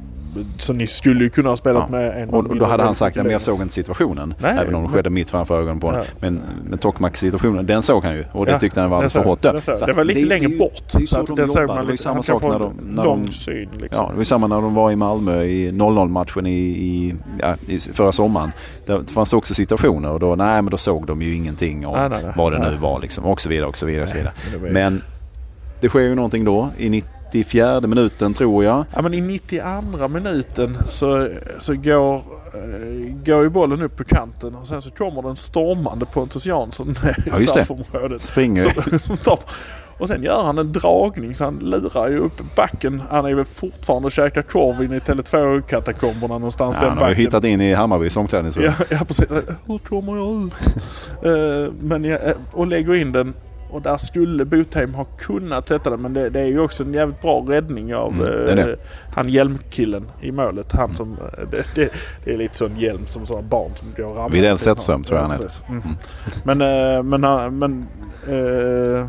så ni skulle ju kunna ha spelat ja. med en... Och då hade han sagt att jag såg inte situationen. Nej, även om det skedde mitt framför ögonen på honom. Ja. Men, men Tokmak-situationen, den såg han ju. Och det ja, tyckte han var för hårt dött. Det, det var lite det, längre det, bort. Det är så de jobbar. Det var ju samma sak när de... När lång de syn, liksom. Ja, det var samma när de var i Malmö i noll noll-matchen i, i, ja, i förra sommaren. Det fanns också situationer och då, nej, men då såg de ju ingenting om nej, nej, nej. vad det nej. nu var. Liksom, och så vidare, och så vidare. Och så vidare. Nej, men det sker ju någonting då i nittiofjärde minuten tror jag. Ja, men i nittioandra minuten så, så går, äh, går ju bollen upp på kanten och sen så kommer den stormande Pontus Jansson ja, i straffområdet. Springer. Som, som tar, och sen gör han en dragning så han lurar ju upp backen. Han är väl fortfarande och käkar korv in i Tele två-katakomberna någonstans ja, den backen. Han har ju hittat in i Hammarbys omklädningsrum. Ja, ja, precis. Hur kommer jag ut? uh, men jag, och lägger in den. Och där skulle Botheim ha kunnat sätta den. Men det, det är ju också en jävligt bra räddning av mm, det det. Eh, han hjälmkillen i målet. Han mm. som, det, det, det är lite sån hjälm som sådana barn som går och ramlar. Videll Sättström tror jag han heter. Mm. Mm. Men, äh, men, men äh,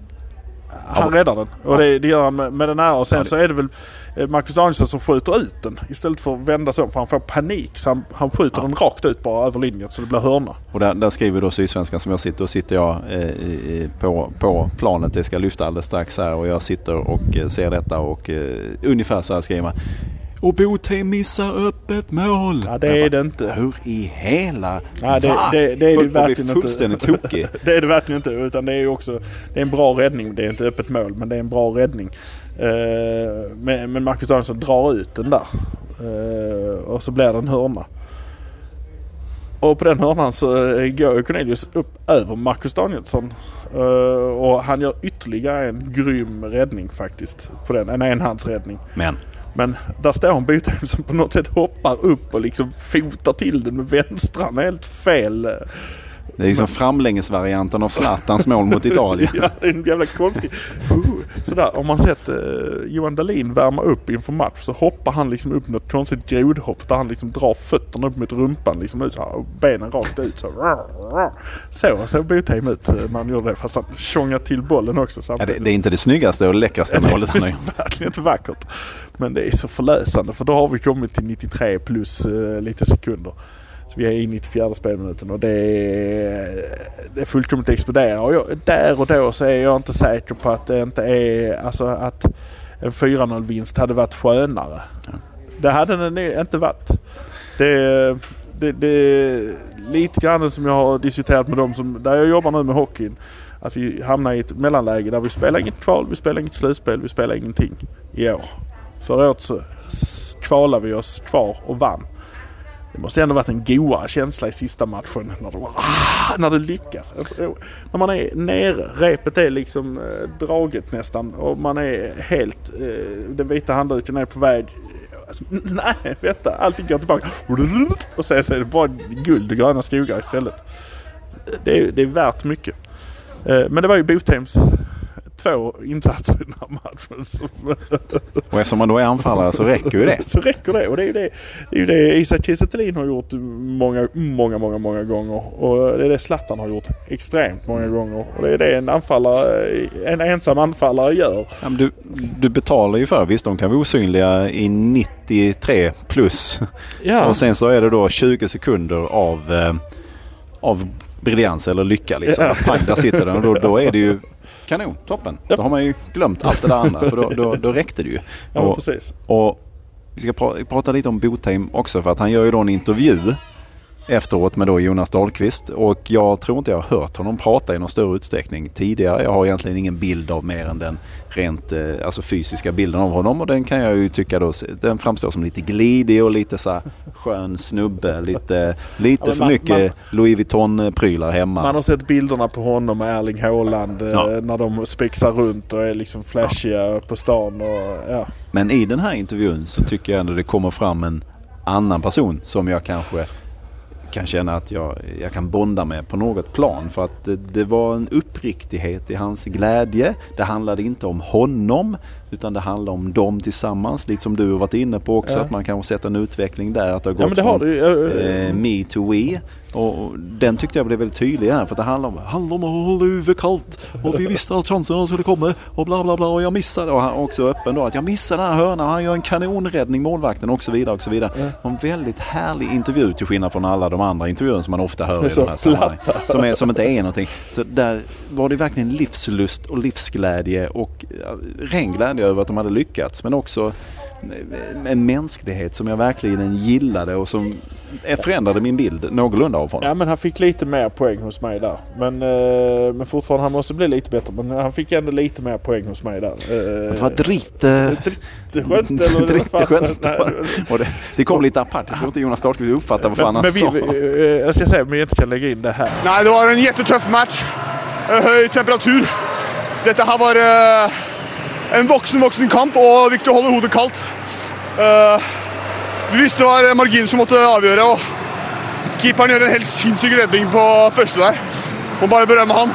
han räddar den. Och det, det gör han med, med den här. Och sen ja, det. så är det väl Marcus Danielsson som skjuter ut den istället för att vända sig om, för han får panik så han, han skjuter ja. den rakt ut bara över linjen så det blir hörna. Och där, där skriver då Sydsvenskan som jag sitter och sitter jag eh, i, på, på planet, det ska lyfta alldeles strax här och jag sitter och eh, ser detta och eh, ungefär så här skriver man och Botheim missar öppet mål. Ja, det är bara, det inte. Hur i hela ja, det, det, det är det verkligen fullständigt tokig. Det är det verkligen inte, utan det är ju också det är en bra räddning. Det är inte öppet mål, men det är en bra räddning. Uh, men, men Marcus Danielsson drar ut den där. Uh, och så blir det en hörna. Och på den hörnan så går Cornelius upp över Marcus Danielsson. Uh, och han gör ytterligare en grym räddning faktiskt. På den, en enhandsräddning. Men Men där står en Botheim som på något sätt hoppar upp och liksom fotar till den med vänstran. Helt fel. Det är liksom framlängesvarianten av Zlatans mål mot Italien. Ja, det är en jävla konstig. Uh, sådär, om man sett uh, Johan Dahlin värma upp inför match så hoppar han liksom upp något konstigt grodhopp där han liksom drar fötterna upp mot rumpan liksom ut så här, och benen rakt ut så. Så så Botheim ut man gjorde det, fast han tjongar till bollen också samtidigt. Ja, det, det är inte det snyggaste och läckraste målet han har gjort. Verkligen inte vackert. Men det är så förlösande för då har vi kommit till nittiotre plus uh, lite sekunder. Så vi är i nittiofjärde spelminuten och det är, det är fullkomligt explodera. Och jag, där och då så är jag inte säker på att det inte är, alltså att en fyra noll-vinst hade varit skönare. Ja. Det hade den inte varit. Det, det, det är lite grann som jag har diskuterat med dem som, där jag jobbar nu med hockeyn. Att vi hamnar i ett mellanläge där vi spelar inget kval, vi spelar inget slutspel, vi spelar ingenting i år. Förra året så kvalade vi oss kvar och vann. Det måste ändå varit en goa känsla i sista matchen när, det, ah, när det lyckas. Alltså, när man är nere, repet är liksom eh, draget nästan och man är helt, eh, den vita handduken är på väg. Alltså, nej, vänta, allting går tillbaka. Och så är det bara guld och gröna skogar istället. Det är, det är värt mycket. Eh, men det var ju Botheims två insatser i den här matchen. Och eftersom man då är anfallare så räcker ju det. Så räcker det. Och det är ju det, det, är ju det Isak Kiese Thelin har gjort många, många, många, många gånger. Och det är det Zlatan har gjort extremt många gånger. Och det är det en anfallare, en ensam anfallare gör. Ja, men du, du betalar ju för, visst de kan vara osynliga i nittiotre plus. Ja. Och sen så är det då tjugo sekunder av, eh, av briljans eller lycka liksom. Ja. Pang, där sitter den och då, då är det ju kanon, toppen. Ja. Då har man ju glömt allt det där andra för då, då, då räckte det ju. Ja, och, precis. Och vi ska pra- prata lite om Botheim också för att han gör ju då en intervju efteråt med då Jonas Dahlqvist och jag tror inte jag har hört honom prata i någon större utsträckning tidigare. Jag har egentligen ingen bild av mer än den rent eh, alltså fysiska bilden av honom och den kan jag ju tycka då, den framstår som lite glidig och lite så här skön snubbe, lite, lite ja, för man, mycket man, Louis Vuitton-prylar hemma. Man har sett bilderna på honom med Erling Haaland ja. eh, när de spexar runt och är liksom flashiga ja. på stan och ja. Men i den här intervjun så tycker jag ändå det kommer fram en annan person som jag kanske kan känna att jag, jag kan bonda med på något plan för att det, det var en uppriktighet i hans glädje. Det handlade inte om honom utan det handlade om dem tillsammans, lite som du har varit inne på också, ja. Att man kan sätta en utveckling där, att det har gått ja, det från har eh, me to we. Och den tyckte jag blev väldigt tydlig här för att det handlar om, handlar om att hålla huvudet kallt och vi visste att chanserna skulle komma och bla bla bla och jag missade och han är också öppen då att jag missade den här hörnan, han gör en kanonräddning målvakten och så vidare och så vidare. Ja. En väldigt härlig intervju till skillnad från alla de andra intervjuer som man ofta hör i de här sammanhangen. Som, är, som inte är någonting. Så där var det verkligen livslust och livsglädje och ren glädje över att de hade lyckats men också en mänsklighet som jag verkligen gillade och som förändrade min bild någorlunda av honom. Ja, men han fick lite mer poäng hos mig där. Men, eh, men fortfarande, han måste bli lite bättre. Men han fick ändå lite mer poäng hos mig där. Eh, det var dritt... Eh, Dritteskönt eller? Dritteskönt. det, det kom lite apart. Jag tror inte Jonas Dahlqvist uppfattade vad fan han sa. Jag ska säga, men jag inte kan lägga in det här. Nej, det var en jättetuff match. Hög temperatur. Detta här var uh, en vuxen, vuxen kamp och viktigt att hålla hodet kallt. Uh, vi visste det var margin som måste avgöra och keepern gör en helt sinnssyk räddning på första där. Och bara berömma han.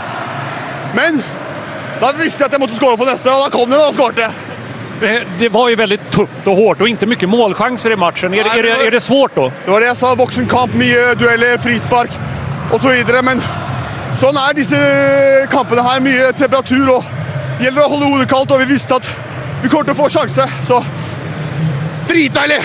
Men då visste jag att jag måste skåra på nästa och då kom den och skårade. Det, det var ju väldigt tufft och hårt och inte mycket målchanser i matchen. Är, Nej, är, det, är det svårt då? Det var det jag sa, vuxen kamp, mycket dueller, frispark och så vidare. Men sån är dessa kamperna här, mycket temperatur och gäller att hålla hodet kallt och vi visste att vi kommer att få chanser. Så dritdejlig!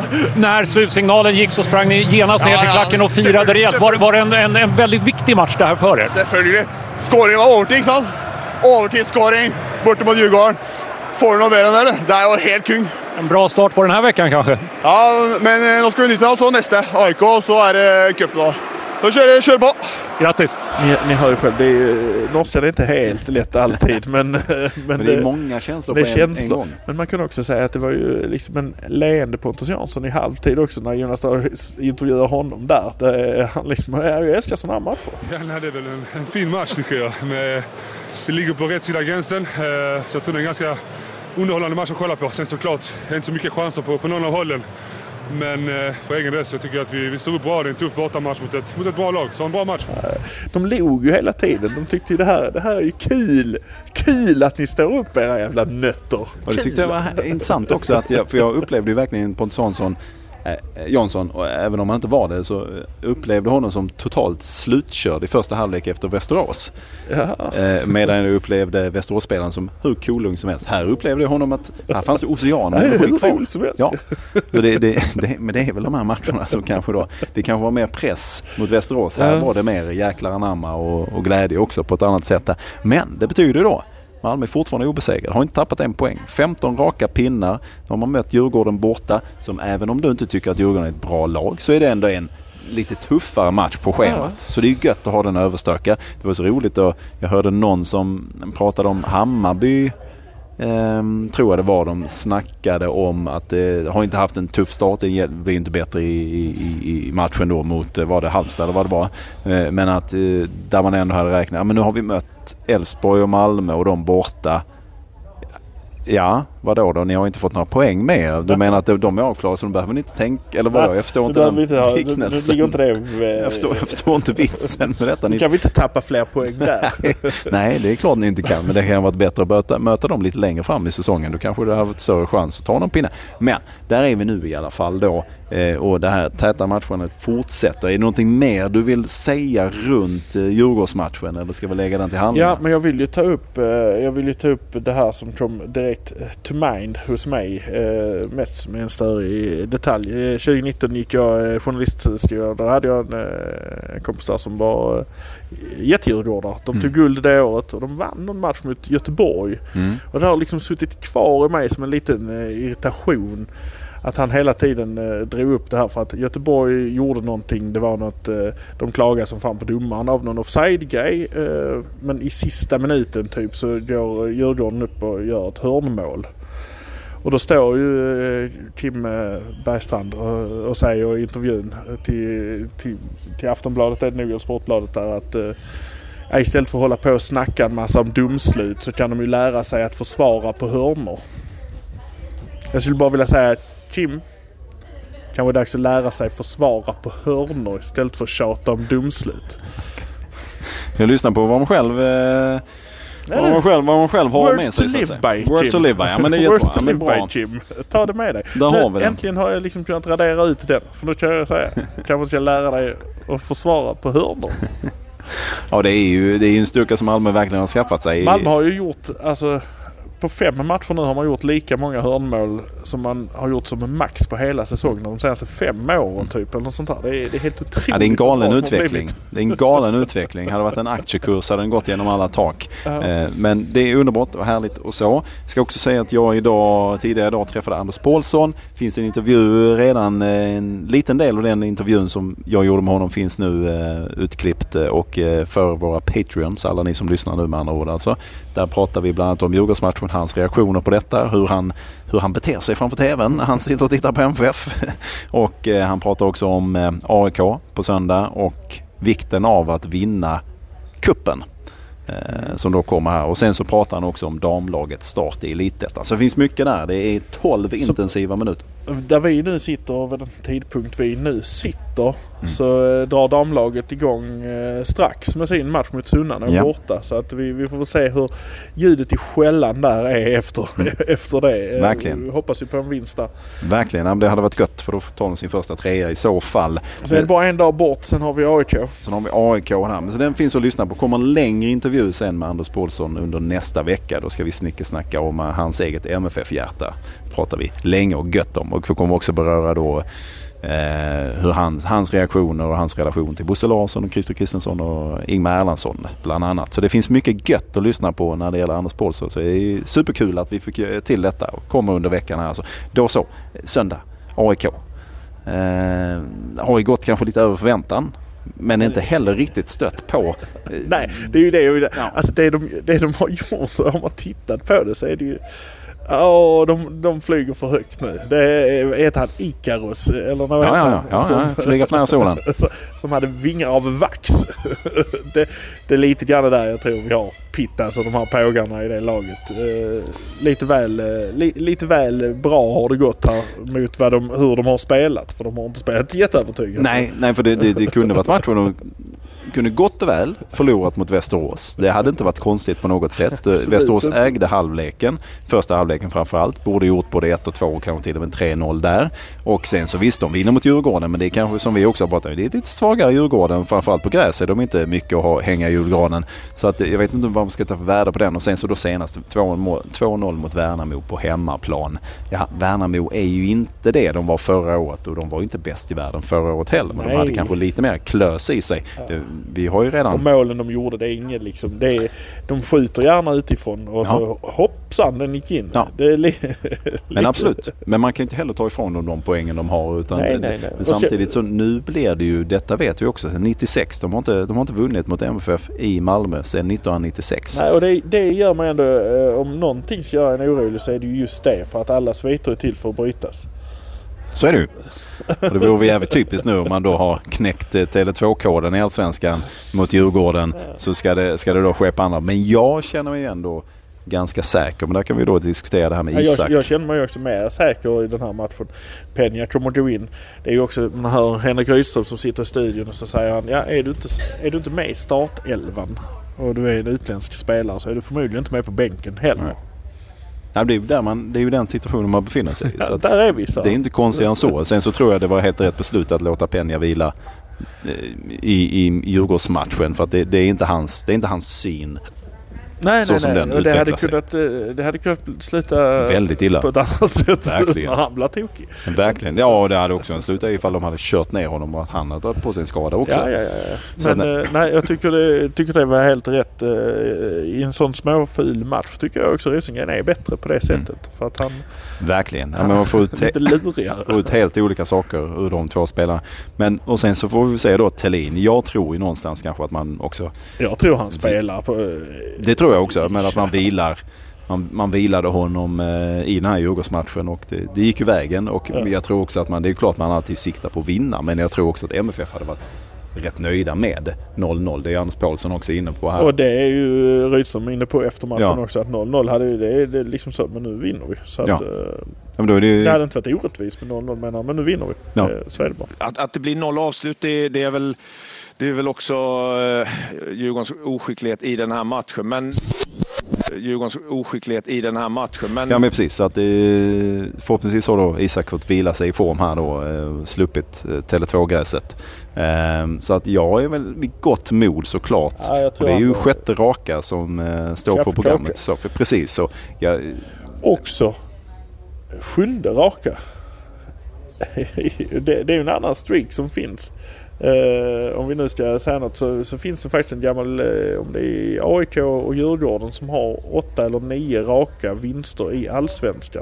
När slutsignalen gick så sprang ni genast ner till klacken och firade rejält. Var, var det en, en, en väldigt viktig match det här för er? Selvfølgelig. Skåringen var overtid, ikke sant? Overtidsskåring borte mot Djurgården. Får du något mer än det, eller? Det är ju helt kung. En bra start på den här veckan kanske? Ja, men nu ska vi nytta oss så nästa A I K och så är det cupfinal. Då kör, kör på! Grattis! Ni, ni hör ju själv, det är, norska är inte helt lätt alltid. Men, men, men det är många känslor det på en, känslor. en gång. Men man kan också säga att det var ju liksom en leende Pontus Jansson i halvtid också när Jonas intervjuar honom där. Det, han liksom, jag älskar sådana här matcher. Ja, nej, det är väl en, en fin match tycker jag. Med, det ligger på rätt sida gränsen. Så jag tror det är en ganska underhållande match att kolla på. Sen såklart, det är inte så mycket chanser på, på någon av hållen. Men för egen del så tycker jag att vi, vi stod upp bra. Det är en tuff bortamatch mot ett, mot ett bra lag. Så en bra match. De log ju hela tiden. De tyckte ju det här, det här är ju kul. Kul att ni står upp era jävla nötter. Och det tyckte jag var intressant också. Att jag, för jag upplevde ju verkligen Pontus Jansson, eh, Jansson, och även om han inte var det så upplevde honom som totalt slutkörd i första halvlek efter Västerås. Ja. Eh, medan jag upplevde Västerås-spelaren som hur kolugn som helst. Här upplevde jag honom att här fanns ocean och skit kvar. Ja. Så det, det, det, men det är väl de här matcherna som kanske då, det kanske var mer press mot Västerås. Här ja. Var det mer jäklar anamma och, och glädje också på ett annat sätt där. Men det betyder då Malmö är fortfarande obesegrad. Har inte tappat en poäng. femton raka pinnar. De har mött Djurgården borta. Som även om du inte tycker att Djurgården är ett bra lag så är det ändå en lite tuffare match på schemat. Ja. Så det är ju gött att ha den överstöka. Det var så roligt att jag hörde någon som pratade om Hammarby. Ehm, tror jag det var, de snackade om att det eh, har inte haft en tuff start, det blir inte bättre i, i, i matchen då mot, var det Halmstad eller vad det var, eh, men att eh, där man ändå hade räknat, ja, men nu har vi mött Elfsborg och Malmö och de borta. Ja, vadå då? Ni har inte fått några poäng mer. Du menar att de är avklarade så de behöver inte tänka, eller vadå? Jag förstår inte den liknelsen. Inte det, jag, förstår, jag förstår inte vitsen med detta. Ni kan vi inte tappa fler poäng där? Nej, det är klart ni inte kan. Men det kan vara bättre att möta, möta dem lite längre fram i säsongen. Då kanske det har varit större chans att ta någon pinne. Men där är vi nu i alla fall då. Eh, och det här täta matchen fortsätter. Är det någonting mer du vill säga runt eh, Djurgårdsmatchen? Eller ska vi lägga den till handlingar? Ja, men jag vill ju ta upp, eh, jag vill ju ta upp det här som kom direkt to mind hos mig. Eh, mest som en större detalj. Eh, tjugonitton gick jag eh, journalistskola. Där hade jag en, eh, en kompis som var eh, jättedjurgårdare. De tog mm. guld det året och de vann någon match mot Göteborg. Mm. Och det har liksom suttit kvar i mig som en liten eh, irritation. Att han hela tiden eh, drog upp det här för att Göteborg gjorde någonting. Det var något, eh, de klagade som fan på domaren av någon offside-grej. Eh, men i sista minuten typ så går Djurgården upp och gör ett hörnmål. Och då står ju eh, Kim Bergstrand och, och säger i intervjun till, till, till Aftonbladet, är det nog, Sportbladet där, att eh, istället för att hålla på och snacka en massa om domslut så kan de ju lära sig att försvara på hörnor. Jag skulle bara vilja säga, Kim, kanske dags att lära sig försvara på hörnor istället för att tjata om domslut. Jag lyssnar på vad man själv, eh, vad man själv, vad man själv har Words med sig. To live by, Words to live by, ja men det är Words to live by, Jim. Ta det med dig. Där nu, har vi den. Äntligen har jag liksom kunnat radera ut den. För nu kan jag säga, kanske ska jag lära dig att försvara på hörnor. Ja, det är ju det är en styrka som Malmö verkligen har skaffat sig. Malmö har ju gjort, alltså på fem matcher nu har man gjort lika många hörnmål som man har gjort som en max på hela säsongen de senaste fem åren typ eller något sånt här. Det är, det är helt otroligt. Ja, det är en galen utveckling. Det är en galen utveckling. Hade det varit en aktiekurs hade den gått genom alla tak. Uh-huh. Men det är underbart och härligt och så. Jag ska också säga att jag idag, tidigare idag träffade Anders Paulsson. Finns en intervju redan, en liten del av den intervjun som jag gjorde med honom finns nu uh, utklippt och uh, för våra Patreons, alla ni som lyssnar nu med andra ord alltså. Där pratar vi bland annat om Djurgårdsmatchen, hans reaktioner på detta, hur han, hur han beter sig framför tvn när han sitter och tittar på M F F. Och eh, han pratar också om eh, A I K på söndag och vikten av att vinna kuppen eh, som då kommer här. Och sen så pratar han också om damlagets start i Elitettan. Så det finns mycket där. Det är tolv så, intensiva minuter. Där vi nu sitter, vid den tidpunkt vi nu sitter, mm. så eh, drar damlaget igång eh, strax med sin match mot Sunnan och ja. borta. Så att vi, vi får väl se hur ljudet i skällan där är efter, mm. efter det. Verkligen. Vi hoppas ju på en vinst där. Verkligen, det hade varit gött för då får ta sin första trea i så fall. Så är det bara en dag bort, sen har vi A I K. Sen har vi A I K här. Men så den finns att lyssna på. Kommer en längre intervju sen med Anders Paulsson under nästa vecka. Då ska vi snicka om hans eget M F F-hjärta. Pratar vi länge och gött om. Och vi kommer också beröra då eh, hur han, hans reaktioner och hans relation till Bosse Larsson och Christer Kristensson och Ingmar Erlandsson bland annat. Så det finns mycket gött att lyssna på när det gäller Anders Paulsson. Så det är superkul att vi fick till detta och kommer under veckan här. Alltså. Då så, söndag, A I K. Eh, har ju gått kanske lite över förväntan. Men inte heller riktigt stött på. Nej, det är ju det. Alltså det de, det de har gjort, om man tittat på det så är det ju... Ja, de, de flyger för högt nu. Det är, heter han Icarus eller något ja, ja, ja, som, ja, flyger för nära solen. Som hade vingar av vax. det, det är lite grann där jag tror vi har Pitt, alltså de här pågarna i det laget. Eh, lite, väl, li, lite väl bra har det gått här mot vad de, hur de har spelat. För de har inte spelat jätteövertygande. Nej, nej för det, det, det kunde varit matcher de kunde gott och väl förlorat mot Västerås. Det hade inte varit konstigt på något sätt. Västerås ägde halvleken. Första halvleken framförallt. Borde gjort både ett och två och kanske till och med tre noll där. Och sen så visst, de vinner mot Djurgården. Men det är kanske som vi också har pratat om. Det är lite svagare Djurgården. Framförallt på gräset. De är inte mycket att ha, hänga i julgranen. Så att, jag vet inte vad man ska ta för värde på den. Och sen så då senast två noll mot Värnamo på hemmaplan. Ja, Värnamo är ju inte det de var förra året. Och de var ju inte bäst i världen förra året heller. Men Nej. de hade kanske lite mer klös i sig. Ja. Det, vi har ju redan... Och målen de gjorde, det är inget liksom. Det är, de skjuter gärna utifrån och så ja. hoppsan, den gick in. Ja. Det är li- men absolut. Men man kan inte heller ta ifrån dem de poängen de har. Utan nej, men, nej, nej. men samtidigt så nu blir det ju, detta vet vi också, nittiosex. De har inte, de har inte vunnit mot M F F i Malmö sedan nittonhundranittiosex. Nej, och det, det gör man ändå, om någonting ska göra en orolig så är det ju just det. För att alla sviter är till för att brytas. Så är det ju. Och det vore jävligt typiskt nu om man då har knäckt Tele två-koden i Allsvenskan mot Djurgården, så ska det, ska det då ske på andra. Men jag känner mig ändå ganska säker. Men där kan vi då diskutera det här med ja, Isak. Jag, jag känner mig också mer säker i den här matchen. Peña kommer gå in. Det är ju också, man hör Henrik Rydström som sitter i studion och så säger han, ja är du inte, är du inte med i startelvan och du är en utländsk spelare så är du förmodligen inte med på bänken heller. Nej. Ja, det, är där man, det är ju den situationen man befinner sig i. Ja, så där är vi så. Det är inte konstigt än så. Sen så tror jag det var helt rätt beslut att låta Peña vila i, i Djurgårdsmatchen. För att det, det, är inte hans, det är inte hans syn. Nej, så nej, som nej. den och det hade, sig. kunnat, det hade kunnat sluta väldigt illa på ett annat sätt. Verkligen. När han blev tokig. Verkligen. Ja, och det hade också en slutat ifall de hade kört ner honom och att han hade dragit på sin skada också. Ja, ja, ja. Men så, nej, jag tycker det, tycker det var helt rätt. I en sån småful match tycker jag också Rysengren är bättre på det sättet. Mm. För att han... Verkligen. Ja, men man får ut, lite lurigare. ut helt olika saker ur de två spelarna. Men, och sen så får vi säga då Thelin. Jag tror ju någonstans kanske att man också... Jag tror han spelar på... Det tror jag också, men att man vilar man, man vilade honom eh, i den här Djurgårdsmatchen och det, det gick ju vägen och ja. Jag tror också att man, det är klart man alltid siktar på att vinna, men jag tror också att M F F hade varit rätt nöjda med noll noll. Det är Anders Paulsson också inne på här. Och det är ju Rydström inne på efter matchen ja. också, att noll noll hade det är det liksom så, men nu vinner vi. Så att, ja. Ja, men då är det, ju... det hade inte varit orättvist med noll noll, men, men nu vinner vi. Ja. Så är det bara. Att, att det blir noll avslut, det, det är väl det är väl också uh, Djurgårdens oskicklighet i den här matchen, men Djurgårdens oskicklighet i den här matchen. Men... Ja, men precis. Så att det, förhoppningsvis har då Isak fått vila sig i form här då, eh, sluppit eh, Tele två-gräset. Eh, så att jag är väl vid gott mod såklart. Ja, och det är ju sjätte raka som eh, står på programmet. Så, för, precis så. Jag... Också sjunde raka. det, det är ju en annan streak som finns. Uh, om vi nu ska säga något så, så finns det faktiskt en gammal, uh, om det är A I K och Djurgården som har åtta eller nio raka vinster i Allsvenskan.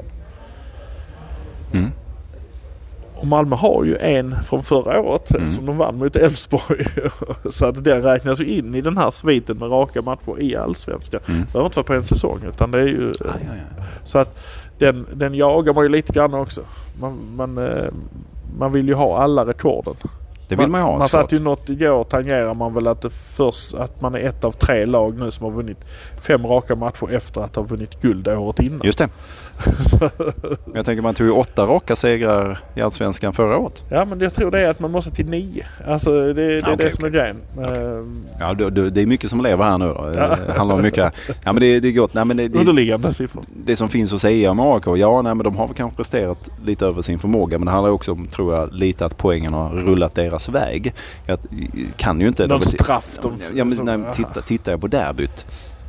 Mm. Och Malmö har ju en från förra året mm. eftersom de vann mot Elfsborg. Så att den räknas ju in i den här sviten med raka matcher i Allsvenskan. Mm. Det behöver inte vara på en säsong utan det är ju... Ah, ja, ja. Så att den, den jagar man ju lite grann också. Man, man, uh, man vill ju ha alla rekorden. Det vill man ju ha. Man, man satt ju något igår, tangerar man väl att det först att man är ett av tre lag nu som har vunnit fem raka matcher efter att ha vunnit guld året innan. Just det. Jag tänker man tog ju åtta raka segrar i Allsvenskan förra året. Ja, men jag tror det är att man måste till nio. Alltså det, det är okay, det som okay. är grejen. Okay. Ja, det, det är mycket som lever här nu då. Det handlar om mycket. Ja, men det, det är gott. Nej, men det, det, underliggande siffror. Det som finns att säga om A I K, ja, nej, men de har väl kanske presterat lite över sin förmåga, men det handlar också om, tror jag, lite att poängen har rullat deras väg. Jag kan ju inte... Någon straff. De, ja, men, nej, titta, tittar jag på derbyt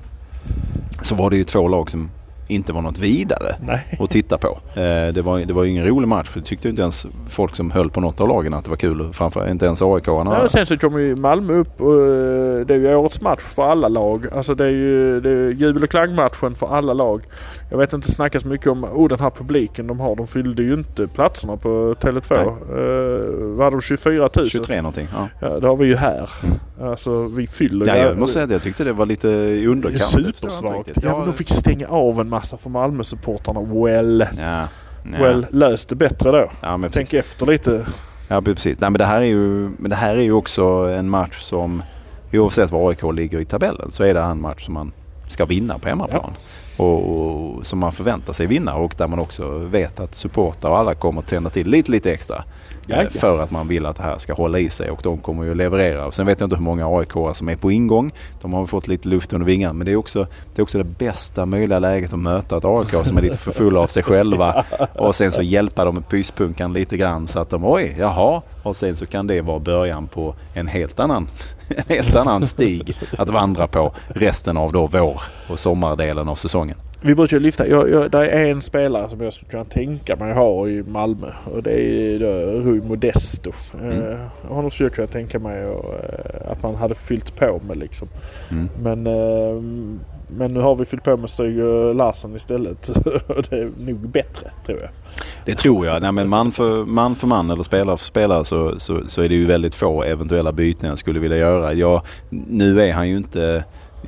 så var det ju två lag som inte var något vidare Nej. att titta på. Eh, det var det var ju ingen rolig match, för det tyckte inte ens folk som höll på något av lagen att det var kul, framför inte ens A I K-arna. Ja, sen så kommer ju Malmö upp och det är ju årets match för alla lag. Alltså det är ju det är jubel- och klangmatchen för alla lag. Jag vet inte snackas mycket om oh, den här publiken de har. De fyllde ju inte platserna på Tele två. Uh, var de tjugofyra tusen? tjugotre någonting, ja. Ja, det har vi ju här. Mm. Alltså vi fyller ja, ju... Jag måste säga att jag tyckte det var lite i underkant. Supersvagt. Ja, men de fick stänga av en massa för Malmö-supportarna. Well, ja. Ja. well löste bättre då. Ja, men tänk efter lite. Ja, precis. Nej, men det här är ju, men det här är ju också en match som, oavsett var A I K ligger i tabellen, så är det en match som man ska vinna på hemmaplan. Ja. Och, och som man förväntar sig vinna, och där man också vet att supportar och alla kommer att tända till lite lite extra. Ja, ja. För att man vill att det här ska hålla i sig, och de kommer ju leverera. Och sen vet jag inte hur många A I K som är på ingång. De har fått lite luft under vingarna, men det är också det, är också det bästa möjliga läget att möta ett A I K som är lite för fulla av sig själva, och sen så hjälpa dem med pyspunkan lite grann så att de, oj, jaha, och sen så kan det vara början på en helt annan en helt annan stig att vandra på resten av då vår- och sommardelen av säsongen. Vi brukar lyfta. Jag, jag, där är en spelare som jag skulle kunna tänka mig ha i Malmö. Och det är då Rui Modesto. Mm. Uh, honom skulle jag kunna tänka mig och, uh, att man hade fyllt på med liksom. Mm. Men, uh, men nu har vi fyllt på med Stryger Larsson istället. Och det är nog bättre, tror jag. Det tror jag. Nej, men man för man, för man eller spelare för spelare så, så, så är det ju väldigt få eventuella byten jag skulle vilja göra. Jag, nu är han ju inte...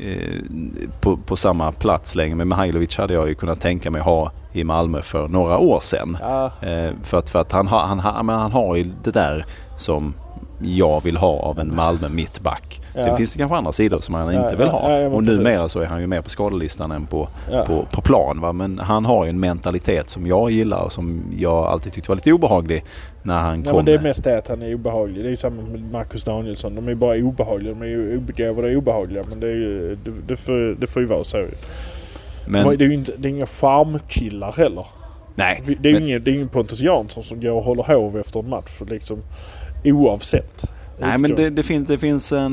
På, på samma plats längre, men Mihailovic hade jag ju kunnat tänka mig ha i Malmö för några år sedan. Ja. eh, för att, för att han, har, han, han, han har ju det där som jag vill ha av en Malmö mittback. Sen ja. finns det kanske andra sidor som han ja, inte vill ha. Ja, ja, och numera så är han ju mer på skadelistan än på, ja. på, på plan. Va? Men han har ju en mentalitet som jag gillar och som jag alltid tyckte var lite obehaglig när han ja, kom. Men det är mest det att han är obehaglig. Det är ju samma med Marcus Danielsson. De är bara obehagliga. De är ju obegåvade och obehagliga. Men det, är ju, det, det, får, det får ju vara så. Men det är ju inte, det är inga charmkillar heller. Nej. Det är ju men... ingen, det är ingen Pontus Jansson som går och håller hov efter en match. Liksom, oavsett. Nej, men det, det, finns, det finns en,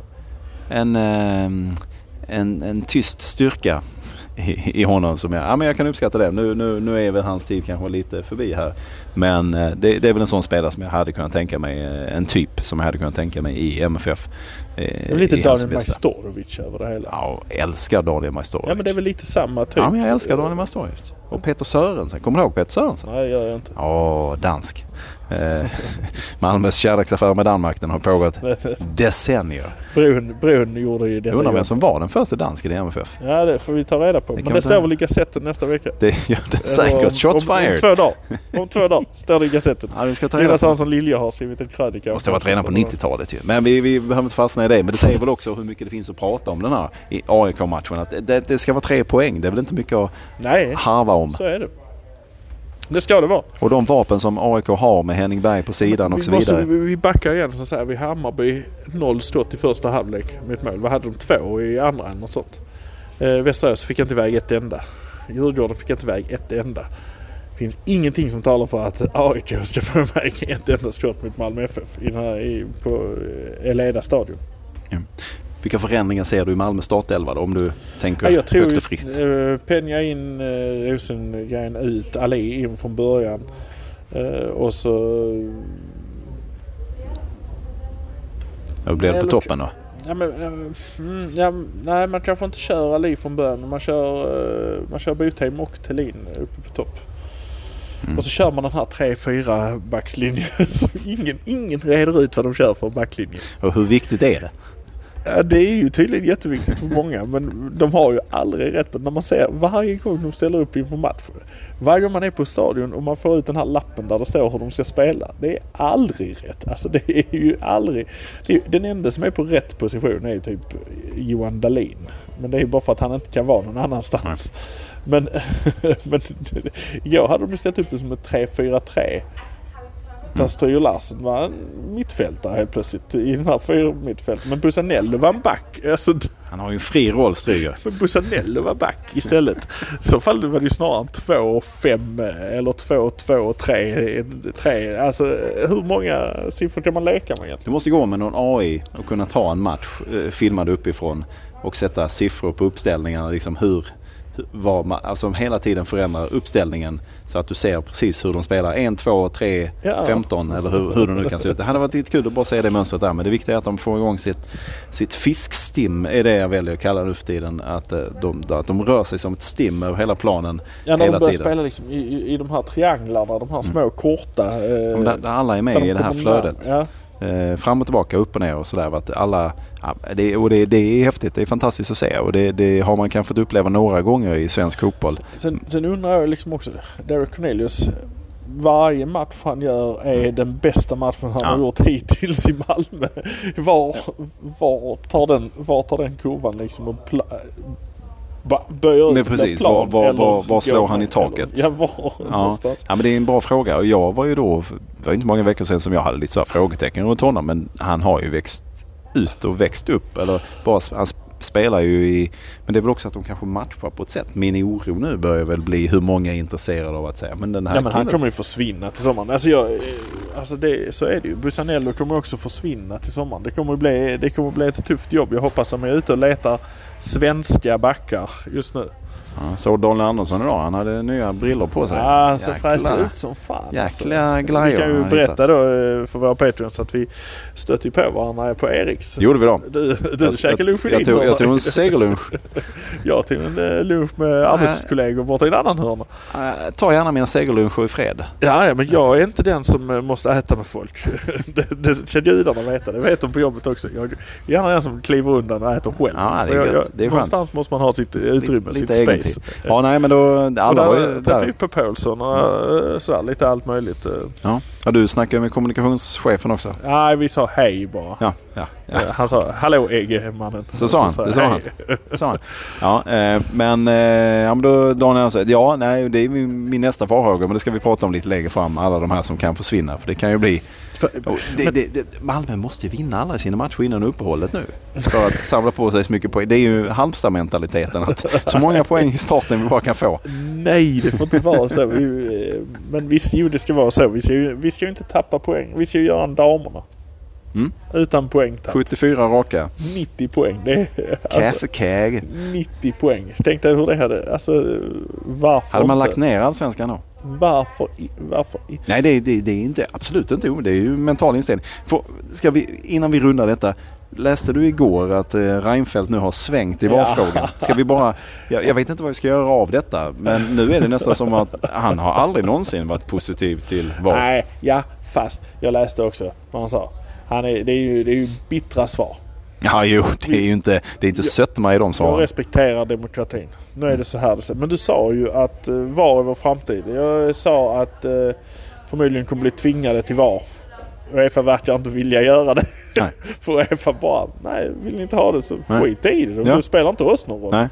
en, en, en tyst styrka i, i honom som jag, ja, men jag kan uppskatta det. Nu, nu, nu är väl hans tid kanske lite förbi här. Men det, det är väl en sån spelare som jag hade kunnat tänka mig, en typ som jag hade kunnat tänka mig i M F F. Det är lite Daniel Majstorovic över det hela. Ja, jag älskar Daniel Majstorovic. Ja, men det är väl lite samma typ. Ja, men jag älskar Daniel Majstorovic. Och Peter Sörensen. Kommer du ihåg Peter Sörensen? Nej, jag gör inte. Åh, dansk. Eh, Malmös kärleksaffär med Danmark, den har pågått decennier. Brun, Brun gjorde ju det. Jag undrar vem som var den första dansken i M F F. Ja, det får vi ta reda på. Det men det står väl i Gazetten nästa vecka. Det gör det säkert. Om, Shots om, fired. Om två dagar. Om två dagar står det i Gazetten. Ja, vi ska ta reda på. Sansson Lilja har skrivit en krönika. Måste ha varit redan på nittiotalet ju. Men vi, vi behöver inte fastna i det. Men det säger väl också hur mycket det finns att prata om den här i A I K-matchen. Att det, det ska vara tre poäng. Det är väl inte mycket att Nej, harva om. Så är det. Det ska det vara. Och de vapen som A I K har med Henning Berg på sidan och så vidare. Måste, vi backar igen så säger vi Hammarby noll stått i första halvlek med ett mål. Vad hade de två i andra än något sånt? Eh, Västerås fick inte iväg ett enda. Djurgården fick inte iväg ett enda. Det finns ingenting som talar för att A I K ska få iväg ett enda skott mot Malmö F F i, i, på Eleda stadion. Ja. Vilka förändringar ser du i Malmö startelva då, om du tänker ja, jag tror högt och friskt? Uh, Penja in, uh, Rosengren ut, Ali in från början. Uh, och så... Hur blir det på toppen då? Ja, men, uh, mm, ja, nej, man kanske inte kör Ali från början. Man kör, uh, man kör Botheim och Thelin uppe på topp. Mm. Och så kör man den här tre fyra backslinjen som ingen, ingen reder ut vad de kör för backlinjen. Och hur viktigt är det? Ja, det är ju tydligen jätteviktigt för många, men de har ju aldrig rätt på när man ser varje gång de ställer upp inför match. Varje gång man är på stadion och man får ut den här lappen där det står hur de ska spela. Det är aldrig rätt. Alltså det är ju aldrig... Det är, den enda som är på rätt position är typ Johan Dahlin. Men det är ju bara för att han inte kan vara någon annanstans. Men, men jag hade de ställt upp det som ett tre fyra tre. Där Stryger Larsson var en mittfältare helt plötsligt i den här fyra mittfältet. Men Busanello var en back. Alltså, han har ju en fri roll, Stryger. Men Busanello var back istället. Så fall var det ju snarare två fem eller två två tre tre. Alltså hur många siffror kan man leka med egentligen? Du måste gå med någon A I och kunna ta en match eh, filmad uppifrån och sätta siffror på uppställningarna. Liksom hur... Var man, alltså hela tiden förändrar uppställningen så att du ser precis hur de spelar ett, två, tre, ja. femton eller hur, hur det nu kan se ut. Det hade varit lite kul att bara se det mönstret där, men det viktiga är att de får igång sitt, sitt fiskstim, är det jag väljer att kalla det för tiden, att de, att de rör sig som ett stim över hela planen ja, hela tiden. Ja, de börjar spela liksom i, i, i de här trianglarna, de här små mm. korta. Eh, ja, där, där alla är med i det här flödet. Ja. Eh, fram och tillbaka, upp och ner och sådär. Att alla, ja, det, och det, det är häftigt, det är fantastiskt att se och det, det har man kanske fått uppleva några gånger i svensk fotboll. Sen, sen undrar jag liksom också, Derek Cornelius, varje match han gör är mm. den bästa matchen han ja. har gjort hittills i Malmö. Var, var, tar, den, var tar den kurvan liksom och pla- böjer men ut precis, plan, var, var, var, var slår han i taket? Eller, ja, var ja. ja, men det är en bra fråga och jag var ju då, det var inte många veckor sedan som jag hade lite så här frågetecken runt honom, men han har ju växt ut och växt upp, eller bara, han spelar ju i, men det är väl också att de kanske matchar på ett sätt. Min oro nu börjar väl bli hur många är intresserade av att säga, men den här ja, men han killen... kommer ju försvinna till sommaren. Alltså, jag, alltså det, så är det ju. Busanello kommer också försvinna till sommaren. Det kommer bli, det kommer bli ett tufft jobb. Jag hoppas att de är ute och letar svenska backar just nu. Ja, så Daniel Andersson idag, han hade nya brillor på sig. Ja, så fräser ut som fan. Jäkla glajor. Vi kan ju berätta då för våra Patreons att vi stötte på varandra på Eriks. Det gjorde vi då. Du, du jag, käkade lunch i jag, din jag, tog, jag tog en segerlunch. Jag tog en lunch med arbetskollegor borta i en annan hörna. Äh, ta gärna mina segerluncher i fred. Ja, ja, men jag är inte den som måste äta med folk. det, det ska gudarna veta. Det vet de på jobbet också. Jag är gärna den som kliver undan och äter själv. Ja, det är, jag, jag, det är någonstans måste man ha sitt utrymme, lite, sitt lite space. Ja, nej, men då alla och var där, ju där. där. Fick på Paulsson och sådär, lite allt möjligt. Ja. Ja, du snackade med kommunikationschefen också. Nej, vi sa hej bara. Ja, ja, ja. Han sa, hallå äggemannen. Så sa han, så det sa han. sa han. Ja, eh, men, eh, ja, men då Daniel sa, ja, nej, det är min, min nästa farhåga, men det ska vi prata om lite längre fram, alla de här som kan försvinna, för det kan ju bli för, det, men, det, det, Malmö måste vinna alla sina matcher innan uppehållet nu för att samla på sig så mycket poäng. Det är ju Halmstad-mentaliteten att så många poäng i starten vi bara kan få. Nej, det får inte vara så. Vi, men visst, jo, det ska vara så. Vi ska ju, vi ska ju inte tappa poäng. Vi ska ju göra en damerna. Mm. Utan poängtapp. sjuttiofyra raka. nittio poäng. Det är, alltså, Käfekäg. nittio poäng. Tänk dig hur det hade... Alltså, varför hade man inte? lagt ner allsvenskan då? Varför? Varför? Nej, det, det, det är inte, absolut inte. Det är ju mental inställning. För, ska vi, innan vi rundar detta, läste du igår att eh, Reinfeldt nu har svängt i valfrågan? Ja. Ska vi bara... Jag, jag vet inte vad vi ska göra av detta, men nu är det nästan som att han har aldrig någonsin varit positiv till val. Nej, ja, fast jag läste också vad han sa. Han är, det, är ju, det är ju bittra svar. Ja, jo, det är ju inte, det är inte sött med i de svaren. Jag respekterar demokratin. Nu är det så här det ser. Men du sa ju att uh, var är vår framtid? Jag sa att uh, förmodligen kommer bli tvingade till var. UEFA verkar inte vilja göra det. Nej. För UEFA bara, nej, vill ni inte ha det så nej. Skit i det. Ja. Du spelar inte oss någon roll. Nej.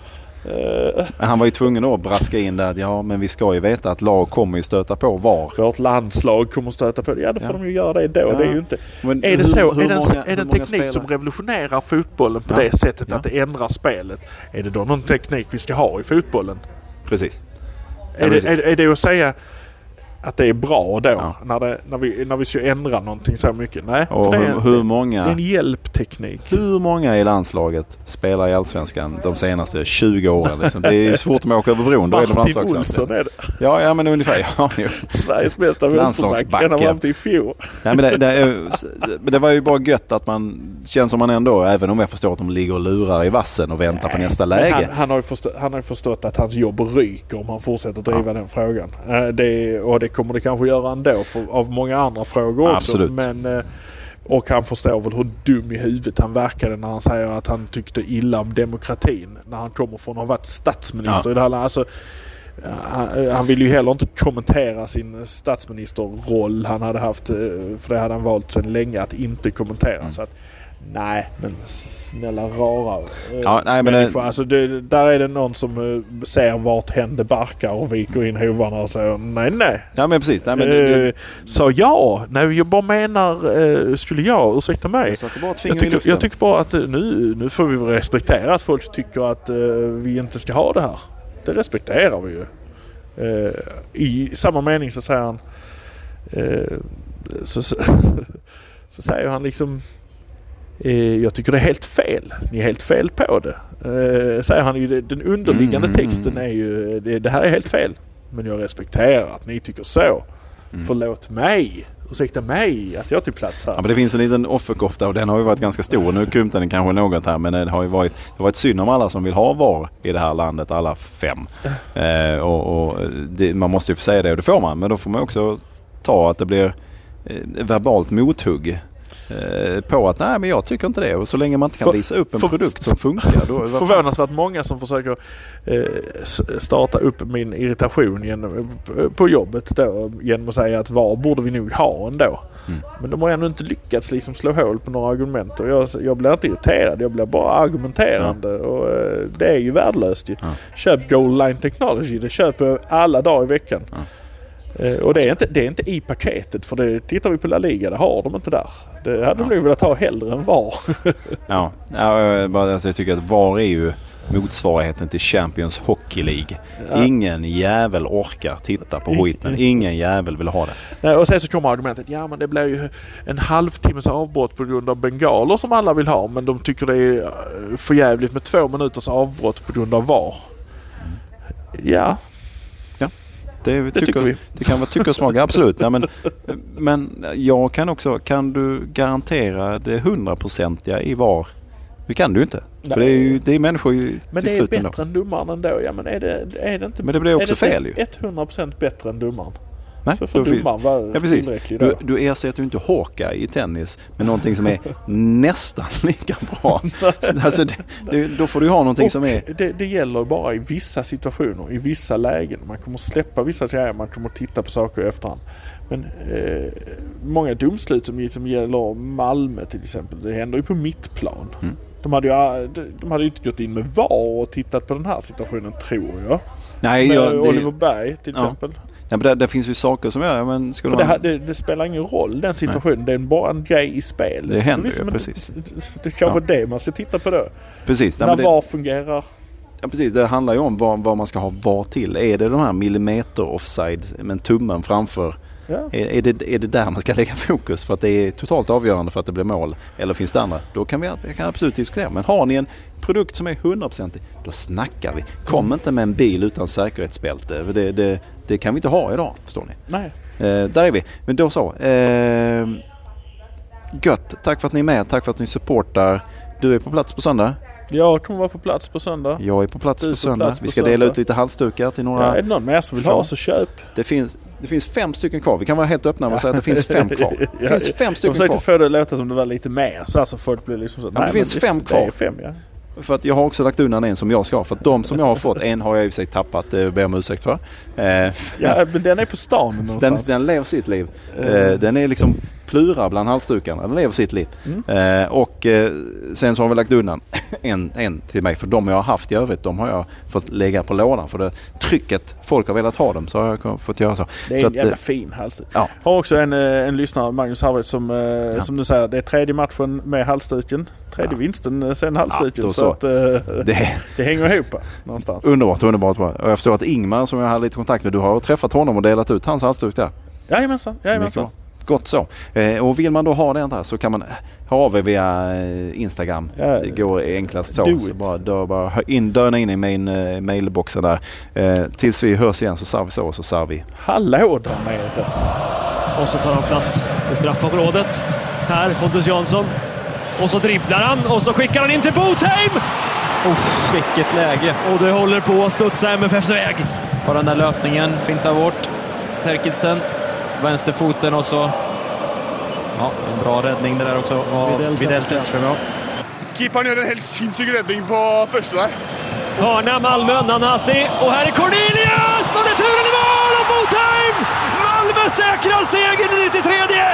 Uh, han var ju tvungen då att braska in där att ja, men vi ska ju veta att lag kommer ju stöta på var. Vårt landslag kommer stöta på det. Ja, då får ja. de ju göra det då. Ja. Det är ju inte... Men är det hur, så? hur är det en, många, är det en teknik spelar? Som revolutionerar fotbollen på ja. Det sättet ja. Att det ändrar spelet? Är det då någon teknik vi ska ha i fotbollen? Precis. Är, det, är, är det att säga att det är bra då ja. när, det, när, vi, när vi ska ändra någonting så mycket? Nej, och för hur, det, är, hur många, det är en hjälpteknik. Hur många i landslaget spelar i Allsvenskan de senaste tjugo åren? Liksom? Det är ju svårt att åka över bron. Då är de Martin Olsson är det. Ja, ja, men ungefär. Ja, Sveriges bästa vänsterback. En av dem till i fjol. Nej, men det, det, är, det var ju bara gött att man känns som man ändå, även om jag förstår att de ligger och lurar i vassen och väntar Nej, på nästa läge. Han, han, har ju förstått, han har ju förstått att hans jobb ryker om han fortsätter driva ja. Den frågan. Det, och det kommer det kanske göra ändå för, av många andra frågor också. Absolut. Men, och han förstår väl hur dum i huvudet han verkade när han säger att han tyckte illa om demokratin. När han kommer från att ha varit statsminister ja. I det här landet. Alltså, han, han vill ju heller inte kommentera sin statsministerroll han hade haft. För det hade han valt sedan länge att inte kommentera. Mm. Så att, nej, men snälla rara ja, nej, men det... alltså, det, där är det någon som uh, ser vart händer barkar och viker in hovarna och säger nej, nej. Ja, men precis. Nej, men uh, det, det... Så ja, nej, jag bara menar, uh, skulle jag, ursäkta mig. Jag, bara jag, tycker, jag tycker bara att uh, nu, nu får vi respektera att folk tycker att uh, vi inte ska ha det här. Det respekterar vi ju. Uh, I samma mening så säger han uh, så, så, så säger han liksom jag tycker det är helt fel. Ni är helt fel på det. Eh, säger han ju, den underliggande mm, texten är ju det, det här är helt fel. Men jag respekterar att ni tycker så. Mm. Förlåt mig. Ursäkta mig att jag till plats här. Ja, men det finns en liten offerkofta och den har ju varit ganska stor. Nu krympte den kanske något här, men det har ju varit, det har varit synd om alla som vill ha var i det här landet, alla fem. Eh, och och det, man måste ju få säga det och det får man. Men då får man också ta att det blir eh, verbalt mothugg. På att nej, men jag tycker inte det. Och så länge man inte kan för, visa upp en för, produkt som funkar då, förvånansvärt många som försöker eh, starta upp min irritation genom, på jobbet då, genom att säga att var borde vi nog ha ändå. Mm. Men de har ändå inte lyckats liksom slå hål på några argument och jag, jag blir inte irriterad, jag blir bara argumenterande ja. Och eh, det är ju värdelöst ju. Ja. Köp Goal Line Technology, det köper alla dagar i veckan. Ja. Uh, och det är, inte, det är inte i paketet, för det tittar vi på La Liga, det har de inte där. Det hade ja. de nog velat ha hellre än var. ja, ja alltså jag tycker att var är ju motsvarigheten till Champions Hockey League. Ja. Ingen jävel orkar titta på skiten. Ingen jävel vill ha det. Nej, och sen så kommer argumentet, ja men det blir ju en halvtimmes avbrott på grund av bengaler som alla vill ha, men de tycker det är för jävligt med två minuters avbrott på grund av V A R. Ja. Ja. Det, det tycker, tycker vi. Det kan vara tycka och smak, absolut. Ja, men, men jag kan också, kan du garantera det hundraprocentiga i V A R? Det kan du inte. För det är ju det är människor ju men till det är slut bättre ändå. Än domaren ändå. Ja, men är det, är det inte, men det blir också är det fel ju. hundra procent bättre än domaren. Nej, så för domaren var ja, precis. tillräcklig då. Du, du ersätter ju inte Hawkeye i tennis med någonting som är nästan lika bra. Alltså det, det, då får du ha någonting och som är... Det, det gäller bara i vissa situationer, i vissa lägen. Man kommer släppa vissa grejer, man kommer titta på saker i efterhand. Men eh, många domslut som, som gäller Malmö till exempel, det händer ju på mittplan. Mm. De hade ju de hade ju inte gått in med V A R och tittat på den här situationen, tror jag. Nej, med ja, det, Oliver Berg till ja. exempel. Ja, men det, det finns ju saker som gör... Men För man... det, det, det spelar ingen roll den situationen. Nej. Det är bara en grej i spelet. Det händer det ju, precis. Det, det är kanske ja. det man ska titta på då. Precis. När Nej, V A R det... fungerar. Ja, precis. Det handlar ju om vad, vad man ska ha V A R till. Är det de här millimeter offside med tummen framför? Ja. Är, är, det, är det där man ska lägga fokus för att det är totalt avgörande för att det blir mål? Eller finns det andra? Då kan vi jag kan absolut diskutera. Men har ni en produkt som är hundra procent, då snackar vi. Kom mm. inte med en bil utan säkerhetsbälte. Det, det, det kan vi inte ha idag, förstår ni? Nej. Eh, där är vi. Men då så. Eh, gött. Tack för att ni är med. Tack för att ni supportar. Du är på plats på söndag. Jag kommer vara på plats på söndag. Jag är på plats du på söndag. Plats på vi ska söndag. dela ut lite halsdukar till några... Ja, är det någon mer som vill ha så köp. Det finns, det finns fem stycken kvar. Vi kan vara helt öppna och säga att det finns fem kvar. Det finns fem stycken kvar. Jag försökte få det att låta som det var lite mer. Så alltså folk blir liksom så... Ja, nej, det finns det, fem kvar. Det är fem, ja. För att jag har också lagt undan en som jag ska ha. För att de som jag har fått, en har jag i sig tappat. Det ber jag om ursäkt för. Eh, ja, men den är på stan någonstans. Den, den lever sitt liv. Eh, den är liksom plura bland halsdukarna. Den lever sitt liv. Mm. Eh, och eh, sen så har vi lagt undan en, en till mig. För de jag har haft i övrigt, de har jag fått lägga på lådan. För det trycket folk har velat ha dem, så har jag fått göra så. Det är så en att, jävla fin halsduk. Ja. Jag har också en, en lyssnare, Magnus Harvard, som, ja. som nu säger det är tredje matchen med halsduken. Tredje ja. vinsten sen halsduken. Ja, så så. Att, uh, det. det hänger ihop någonstans. Underbart, underbart. Och jag förstår att Ingmar, som jag hade lite kontakt med, du har träffat honom och delat ut hans halsduk där. Jajamensan, jajamensan. Gott så. Eh, och vill man då ha det där så kan man ha av er via eh, Instagram. Ja, det går enklast så. Så bara, då, bara in, dörna in i min eh, mailboxen där. Eh, tills vi hörs igen så sar vi så och så sar vi. Hallå där nere. Och så tar han plats i straffområdet. Här, Pontus Jansson. Och så dribblar han och så skickar han in till Botheim. Oh, vilket läge. Och det håller på att studsa M F F:s väg. På den där löpningen fintar bort Terkildsen. Vänsterfoten och så ja, en bra räddning det där också av Widell Sätström. Ja. Keepern gör en helt sinnssyk räddning på första där. Hörna Malmö, Nanasi och här är Cornelius och det är turen i mål och Botheim! Malmö säkrar segern i nittiotredje!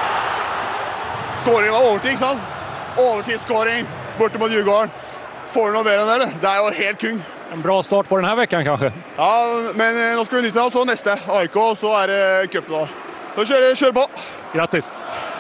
Skåringen var overtid, sant? Overtidsskåring borte mot Djurgården. Får du något mer än det, eller? Det är ju helt kung. En bra start på den här veckan kanske. Ja, men nu ska vi nytta oss så nästa A I K och så är det cupfinal. Då kör, kör på. Grattis!